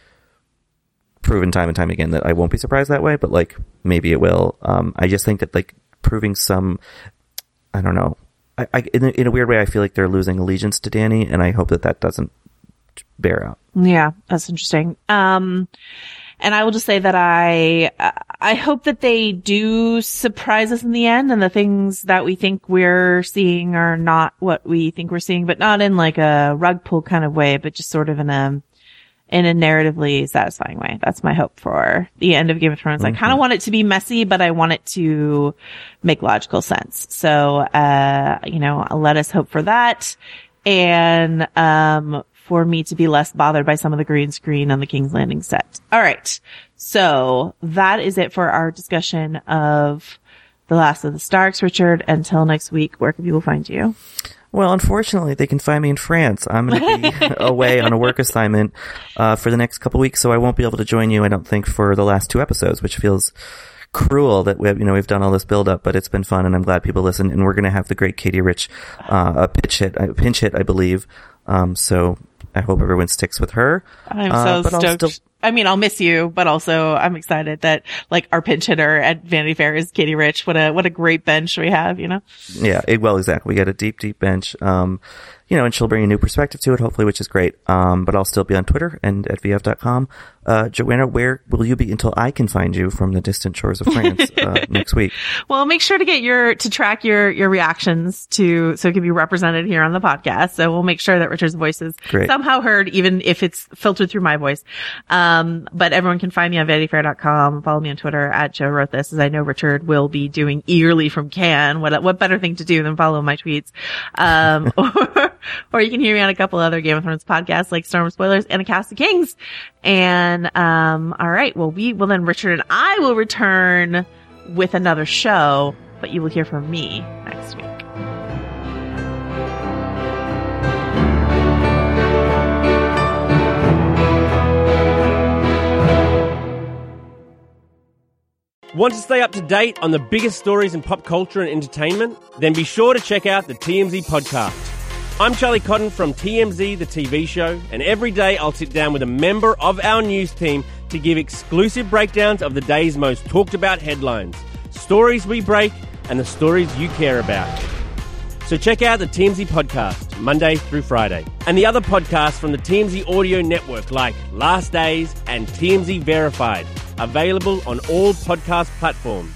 proven time and time again that I won't be surprised that way, but like, maybe it will. Um, I just think that like proving some, I don't know, I, I in, a, in a weird way, I feel like they're losing allegiance to Dany, and I hope that that doesn't bear out. Yeah, that's interesting. Um, and I will just say that I, I hope that they do surprise us in the end, and the things that we think we're seeing are not what we think we're seeing, but not in like a rug pull kind of way, but just sort of in a, in a narratively satisfying way. That's my hope for the end of Game of Thrones. Mm-hmm. I kind of want it to be messy, but I want it to make logical sense. So, uh, you know, let us hope for that. And, um, for me to be less bothered by some of the green screen on the King's Landing set. All right. So that is it for our discussion of The Last of the Starks. Richard, until next week, where can people find you? Well, unfortunately, they can find me in France. I'm going to be away on a work assignment uh for the next couple weeks, so I won't be able to join you, I don't think, for the last two episodes, which feels cruel that we have, you know, we've done all this build up, but it's been fun, and I'm glad people listen. And we're going to have the great Katie Rich, uh, a pitch hit, a pinch hit, I believe. Um, so I hope everyone sticks with her. I'm uh, so but I'll stoked. still- I mean, I'll miss you, but also I'm excited that like our pinch hitter at Vanity Fair is Katie Rich. What a, what a great bench we have, you know? Yeah, it, well, exactly. We got a deep, deep bench. Um, you know, and she'll bring a new perspective to it, hopefully, which is great. Um, but I'll still be on Twitter and at v f dot com. Uh, Joanna, where will you be until I can find you from the distant shores of France uh, next week? Well, make sure to get your, to track your, your reactions to, so it can be represented here on the podcast. So we'll make sure that Richard's voice is Great. somehow heard, even if it's filtered through my voice. Um, but everyone can find me on vanity fair dot com. Follow me on Twitter at Joe Wrote This, as I know Richard will be doing eagerly from Cannes. What, what better thing to do than follow my tweets? Um, or, or you can hear me on a couple other Game of Thrones podcasts like Storm Spoilers and A Cast of Kings. And, um, all right. Well, we will then, Richard and I will return with another show, but you will hear from me next week. Want to stay up to date on the biggest stories in pop culture and entertainment? Then be sure to check out the T M Z podcast. I'm Charlie Cotton from T M Z, the T V show, and every day I'll sit down with a member of our news team to give exclusive breakdowns of the day's most talked about headlines, stories we break, and the stories you care about. So check out the T M Z podcast, Monday through Friday, and the other podcasts from the T M Z audio network like Last Days and T M Z Verified, available on all podcast platforms.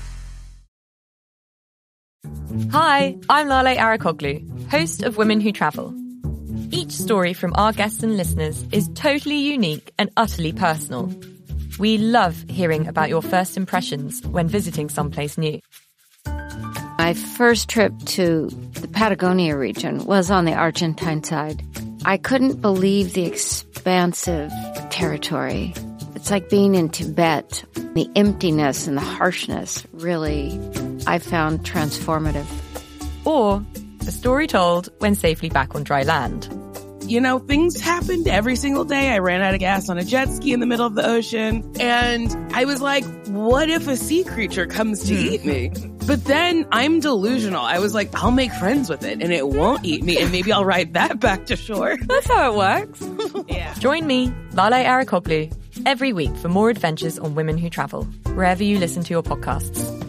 Hi, I'm Lale Arakoglu, host of Women Who Travel. Each story from our guests and listeners is totally unique and utterly personal. We love hearing about your first impressions when visiting someplace new. My first trip to the Patagonia region was on the Argentine side. I couldn't believe the expansive territory. It's like being in Tibet. The emptiness and the harshness really, I found transformative. Or a story told when safely back on dry land. You know, things happened every single day. I ran out of gas on a jet ski in the middle of the ocean. And I was like, what if a sea creature comes to eat me? But then I'm delusional. I was like, I'll make friends with it and it won't eat me. And maybe I'll ride that back to shore. That's how it works. Yeah. Join me, Lale Arakoglu, every week for more adventures on Women Who Travel, wherever you listen to your podcasts.